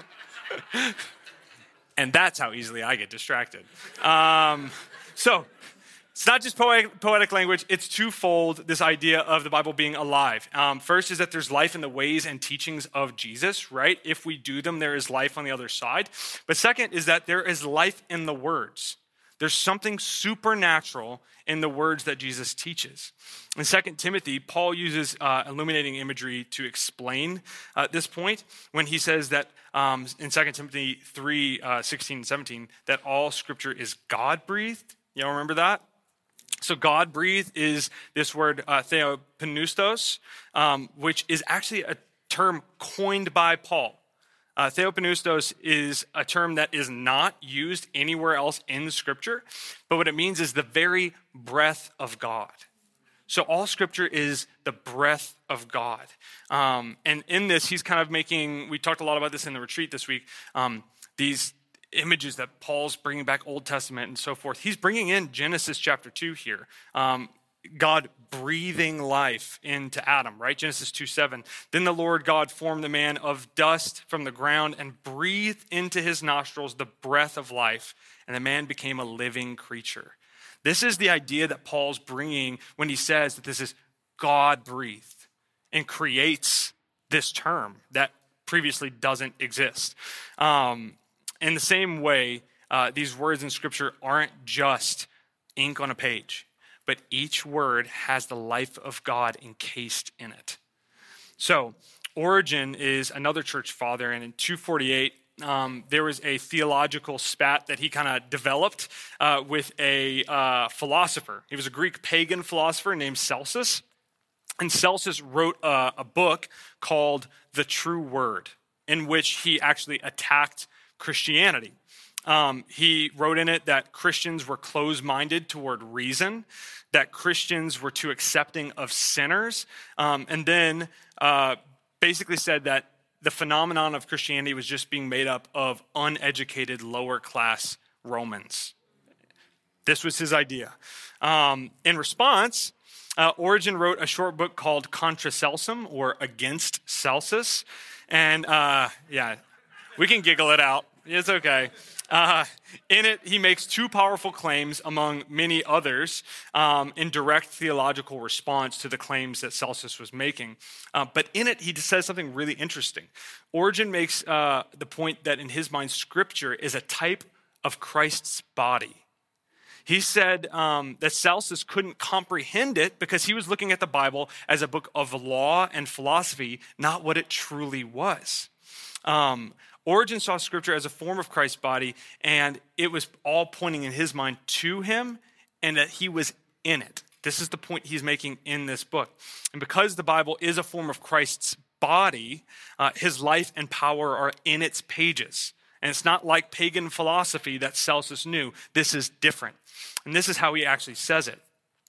and that's how easily I get distracted. Um, so, it's not just poetic, poetic language, it's twofold, this idea of the Bible being alive. Um, first is that there's life in the ways and teachings of Jesus, right? If we do them, there is life on the other side. But second is that there is life in the words. There's something supernatural in the words that Jesus teaches. In Second Timothy, Paul uses uh, illuminating imagery to explain uh, this point when he says that um, in Second Timothy three, uh, sixteen and seventeen, that all scripture is God-breathed. You all remember that? So God-breathed is this word uh, theopneustos, um, which is actually a term coined by Paul. Uh, theopneustos is a term that is not used anywhere else in Scripture, but what it means is the very breath of God. So all Scripture is the breath of God. Um, and in this, he's kind of making, we talked a lot about this in the retreat this week, um, these images that Paul's bringing back Old Testament and so forth. He's bringing in Genesis chapter two here. Um, God breathing life into Adam, right? Genesis two seven. Then the Lord God formed the man of dust from the ground and breathed into his nostrils the breath of life, and the man became a living creature. This is the idea that Paul's bringing when he says that this is God-breathed and creates this term that previously doesn't exist. Um, in the same way, uh, these words in Scripture aren't just ink on a page, but each word has the life of God encased in it. So, Origen is another church father, and in two forty-eight, um, there was a theological spat that he kind of developed uh, with a uh, philosopher. He was a Greek pagan philosopher named Celsus, and Celsus wrote a, a book called The True Word, in which he actually attacked Christianity. Um, he wrote in it that Christians were closed-minded toward reason, that Christians were too accepting of sinners, um, and then uh, basically said that the phenomenon of Christianity was just being made up of uneducated, lower-class Romans. This was his idea. Um, in response, uh, Origen wrote a short book called Contra Celsum, or Against Celsus, and uh, yeah, we can giggle it out. It's okay. Uh, in it, he makes two powerful claims, among many others, um, in direct theological response to the claims that Celsus was making. Uh, but in it, he says something really interesting. Origen makes uh, the point that in his mind, Scripture is a type of Christ's body. He said um, that Celsus couldn't comprehend it because he was looking at the Bible as a book of law and philosophy, not what it truly was. Um, Origen saw Scripture as a form of Christ's body, and it was all pointing in his mind to him and that he was in it. This is the point he's making in this book. And because the Bible is a form of Christ's body, uh, his life and power are in its pages. And it's not like pagan philosophy that Celsus knew. This is different. And this is how he actually says it.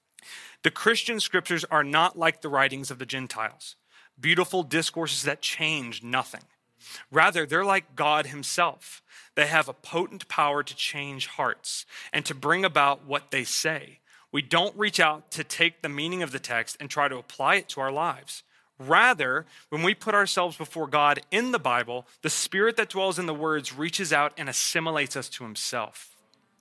The Christian Scriptures are not like the writings of the Gentiles, beautiful discourses that change nothing. Rather, they're like God himself. They have a potent power to change hearts and to bring about what they say. We don't reach out to take the meaning of the text and try to apply it to our lives. Rather, when we put ourselves before God in the Bible, the Spirit that dwells in the words reaches out and assimilates us to himself.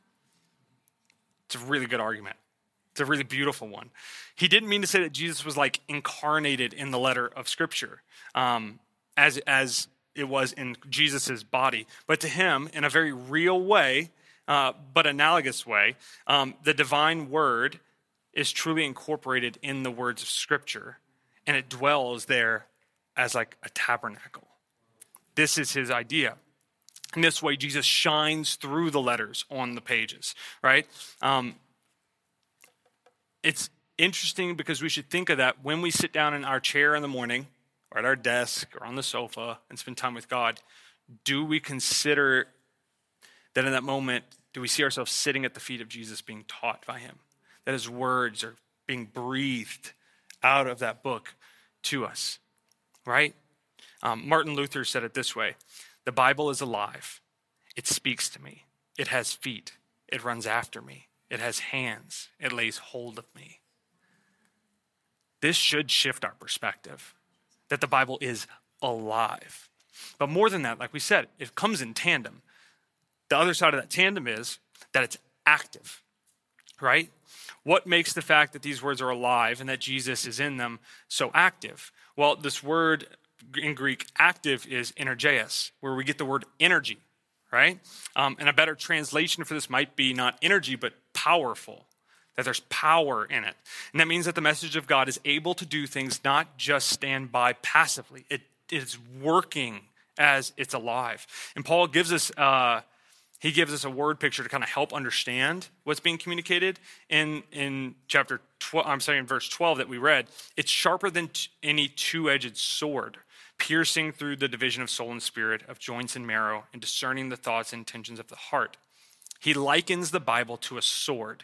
It's a really good argument. It's a really beautiful one. He didn't mean to say that Jesus was like incarnated in the letter of Scripture, um, as as it was in Jesus's body. But to him, in a very real way, uh, but analogous way, um, the divine word is truly incorporated in the words of Scripture, and it dwells there as like a tabernacle. This is his idea. In this way, Jesus shines through the letters on the pages, right? Um, it's interesting because we should think of that when we sit down in our chair in the morning, or at our desk, or on the sofa, and spend time with God. Do we consider that in that moment, do we see ourselves sitting at the feet of Jesus being taught by him? That his words are being breathed out of that book to us, right? Um, Martin Luther said it this way: the Bible is alive. It speaks to me. It has feet. It runs after me. It has hands. It lays hold of me. This should shift our perspective, that the Bible is alive. But more than that, like we said, it comes in tandem. The other side of that tandem is that it's active, right? What makes the fact that these words are alive and that Jesus is in them so active? Well, this word in Greek, active, is energeia, where we get the word energy, right? Um, and a better translation for this might be not energy, but powerful, that there's power in it. And that means that the message of God is able to do things, not just stand by passively. It is working as it's alive. And Paul gives us, uh, he gives us a word picture to kind of help understand what's being communicated in, in chapter twelve, I'm sorry, in verse twelve that we read. It's sharper than t- any two-edged sword, piercing through the division of soul and spirit, of joints and marrow, and discerning the thoughts and intentions of the heart. He likens the Bible to a sword,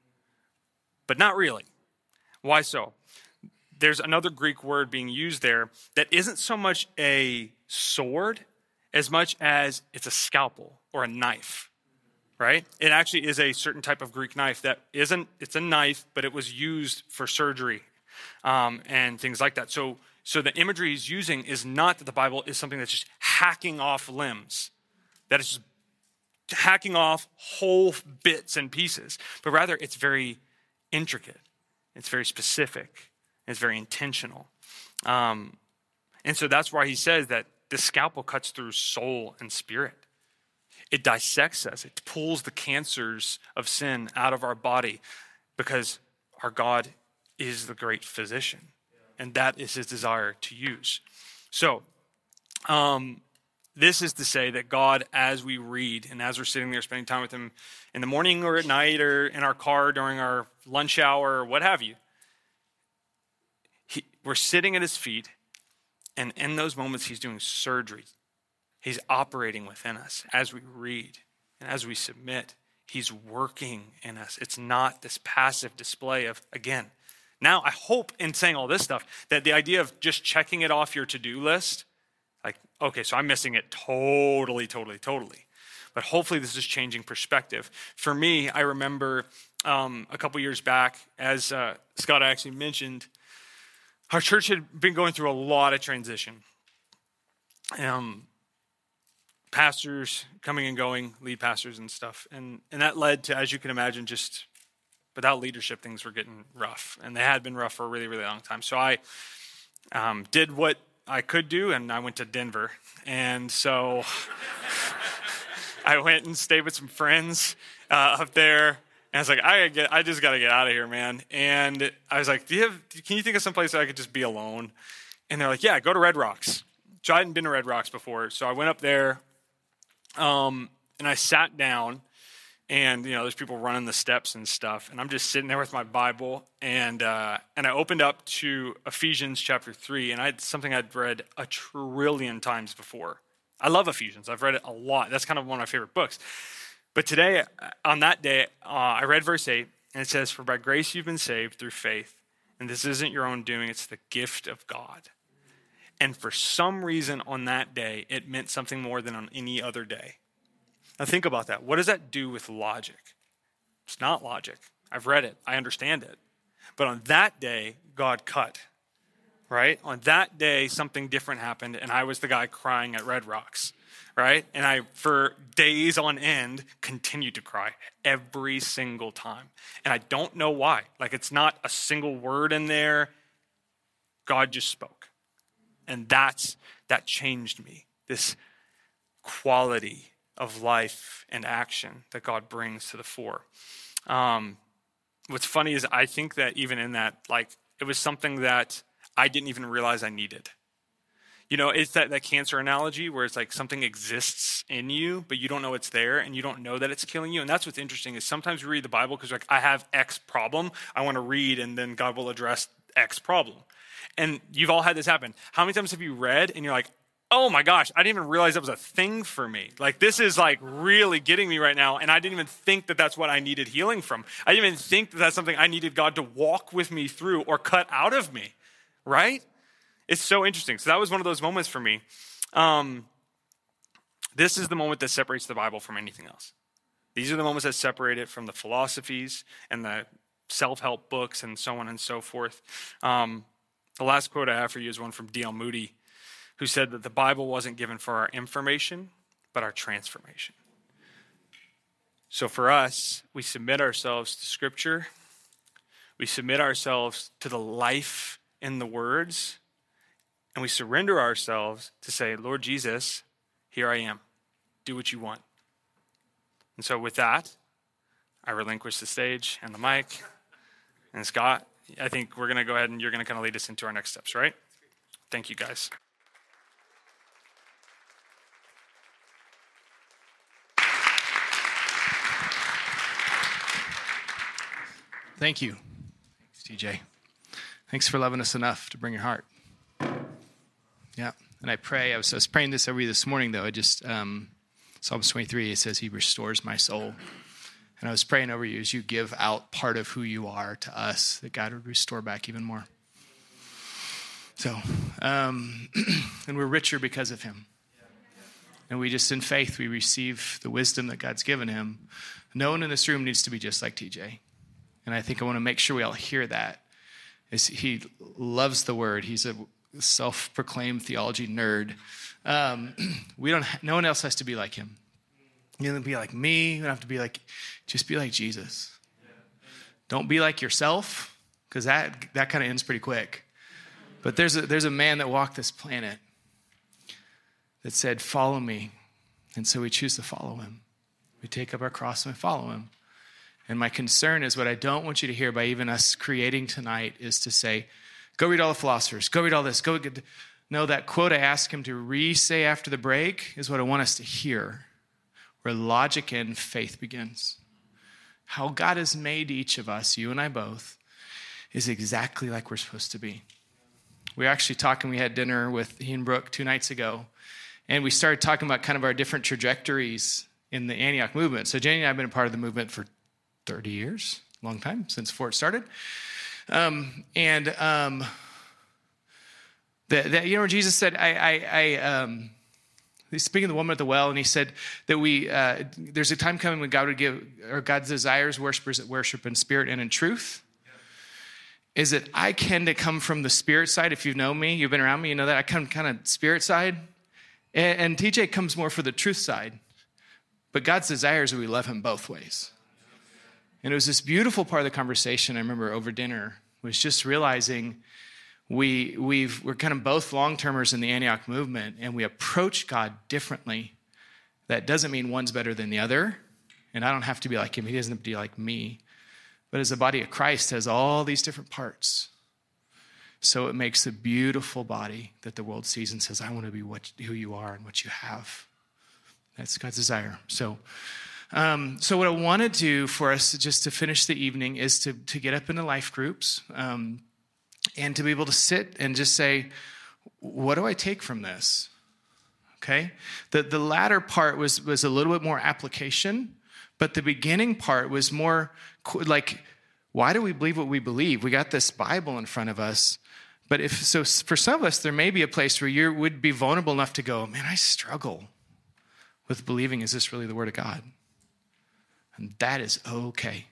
but not really. Why so? There's another Greek word being used there that isn't so much a sword as much as it's a scalpel or a knife, right? It actually is a certain type of Greek knife that isn't, it's a knife, but it was used for surgery um, and things like that. So, so the imagery he's using is not that the Bible is something that's just hacking off limbs, that it's just hacking off whole bits and pieces, but rather it's very intricate, it's very specific, it's very intentional. Um, and so that's why he says that the scalpel cuts through soul and spirit. It dissects us. It pulls the cancers of sin out of our body because our God is the great physician. And that is his desire to use. So um, this is to say that God, as we read and as we're sitting there spending time with him in the morning or at night or in our car during our lunch hour or what have you, he, we're sitting at his feet, and in those moments he's doing surgery. He's operating within us as we read and as we submit. He's working in us. It's not this passive display of, again, now I hope in saying all this stuff that the idea of just checking it off your to-do list, like, okay, so I'm missing it totally, totally, totally. But hopefully this is changing perspective. For me, I remember um, a couple years back, as uh, Scott actually mentioned, our church had been going through a lot of transition. Um, pastors coming and going, lead pastors and stuff. And, and that led to, as you can imagine, just without leadership, things were getting rough. And they had been rough for a really, really long time. So I um, did what I could do, and I went to Denver. And so I went and stayed with some friends uh, up there. And I was like, I gotta get, I just got to get out of here, man. And I was like, do you have, can you think of some place that I could just be alone? And they're like, yeah, go to Red Rocks. So I hadn't been to Red Rocks before. So I went up there um, and I sat down, and, you know, there's people running the steps and stuff. And I'm just sitting there with my Bible. And uh, and I opened up to Ephesians chapter three. And I had something I'd read a trillion times before. I love Ephesians. I've read it a lot. That's kind of one of my favorite books. But today, on that day, uh, I read verse eight, and it says, "For by grace you've been saved through faith, and this isn't your own doing, it's the gift of God." And for some reason on that day, it meant something more than on any other day. Now think about that. What does that do with logic? It's not logic. I've read it. I understand it. But on that day, God cut, right? On that day, something different happened, and I was the guy crying at Red Rocks. Right? And I, for days on end, continued to cry every single time. And I don't know why. Like, it's not a single word in there. God just spoke. And that's, that changed me. This quality of life and action that God brings to the fore. Um, what's funny is I think that even in that, like, it was something that I didn't even realize I needed. You know, it's that, that cancer analogy where it's like something exists in you, but you don't know it's there and you don't know that it's killing you. And that's what's interesting is sometimes we read the Bible because like, I have X problem. I want to read and then God will address X problem. And you've all had this happen. How many times have you read and you're like, oh my gosh, I didn't even realize that was a thing for me. Like this is like really getting me right now. And I didn't even think that that's what I needed healing from. I didn't even think that that's something I needed God to walk with me through or cut out of me, right? It's so interesting. So that was one of those moments for me. Um, this is the moment that separates the Bible from anything else. These are the moments that separate it from the philosophies and the self-help books and so on and so forth. Um, the last quote I have for you is one from D L Moody, who said that the Bible wasn't given for our information, but our transformation. So for us, we submit ourselves to Scripture. We submit ourselves to the life in the words. And we surrender ourselves to say, Lord Jesus, here I am. Do what you want. And so with that, I relinquish the stage and the mic. And Scott, I think we're going to go ahead and you're going to kind of lead us into our next steps, right? Thank you, guys. Thank you. Thanks, T J. Thanks for loving us enough to bring your heart. Yeah, and I pray, I was, I was praying this over you this morning, though. I just, um, Psalms twenty-three, it says, he restores my soul. And I was praying over you as you give out part of who you are to us, that God would restore back even more. So, um, and we're richer because of him. And we just, in faith, we receive the wisdom that God's given him. No one in this room needs to be just like T J. And I think I want to make sure we all hear that. Is he loves the word. He's a self-proclaimed theology nerd. Um, we don't. No one else has to be like him. You don't be like me. You don't have to be like. Just be like Jesus. Don't be like yourself, because that that kind of ends pretty quick. But there's a there's a man that walked this planet that said, "Follow me," and so we choose to follow him. We take up our cross and we follow him. And my concern is what I don't want you to hear by even us creating tonight is to say, go read all the philosophers, go read all this, go get. No, that quote I asked him to re-say after the break is what I want us to hear, where logic and faith begins. How God has made each of us, you and I both, is exactly like we're supposed to be. We were actually talking, we had dinner with he and Brooke two nights ago, and we started talking about kind of our different trajectories in the Antioch movement. So Jenny and I have been a part of the movement for thirty years, long time, since before it started. Um, and um, that, that, you know, Jesus said, I, I, I um, he's speaking to the woman at the well, and he said that we, uh, there's a time coming when God would give, or God desires worshipers that worship in spirit and in truth. Yeah. Is that I tend to come from the spirit side. If you know me, you've been around me, you know that I come kind of spirit side. And, and T J comes more for the truth side. But God's desires are we love him both ways. And it was this beautiful part of the conversation I remember over dinner was just realizing we, we've, we're kind of both long-termers in the Antioch movement, and we approach God differently. That doesn't mean one's better than the other, and I don't have to be like him. He doesn't have to be like me. But as the body of Christ has all these different parts, so it makes a beautiful body that the world sees and says, I want to be what, who you are and what you have. That's God's desire. So... Um, so what I want to do for us just to finish the evening is to, to get up into life groups um, and to be able to sit and just say, what do I take from this? Okay. The, the latter part was, was a little bit more application, but the beginning part was more like, why do we believe what we believe? We got this Bible in front of us. But if so, for some of us, there may be a place where you would be vulnerable enough to go, man, I struggle with believing, is this really the word of God? And that is okay.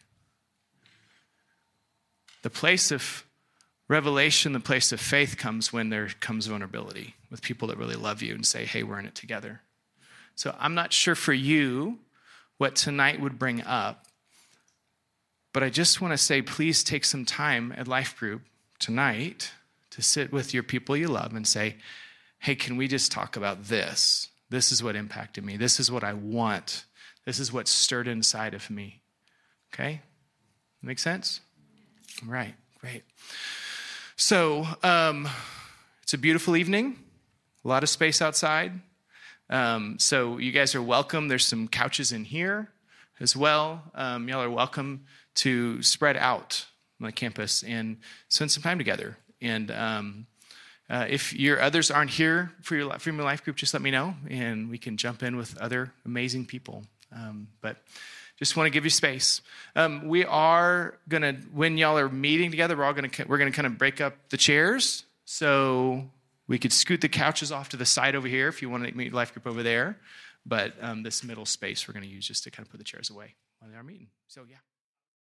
The place of revelation, the place of faith comes when there comes vulnerability with people that really love you and say, hey, we're in it together. So I'm not sure for you what tonight would bring up, but I just want to say, please take some time at Life Group tonight to sit with your people you love and say, hey, can we just talk about this? This is what impacted me. This is what I want. This is what stirred inside of me. Okay? Make sense? Right, great. So, um, it's a beautiful evening. A lot of space outside. Um, so you guys are welcome. There's some couches in here as well. Um, y'all are welcome to spread out on the campus and spend some time together. And um, uh, if your others aren't here for your Freeman Life Group, just let me know, and we can jump in with other amazing people. Um, but just want to give you space. Um, we are gonna, when y'all are meeting together, we're all gonna we're gonna kind of break up the chairs. So we could scoot the couches off to the side over here if you want to meet Life Group over there. But um, this middle space we're going to use just to kind of put the chairs away while they're meeting. So, yeah.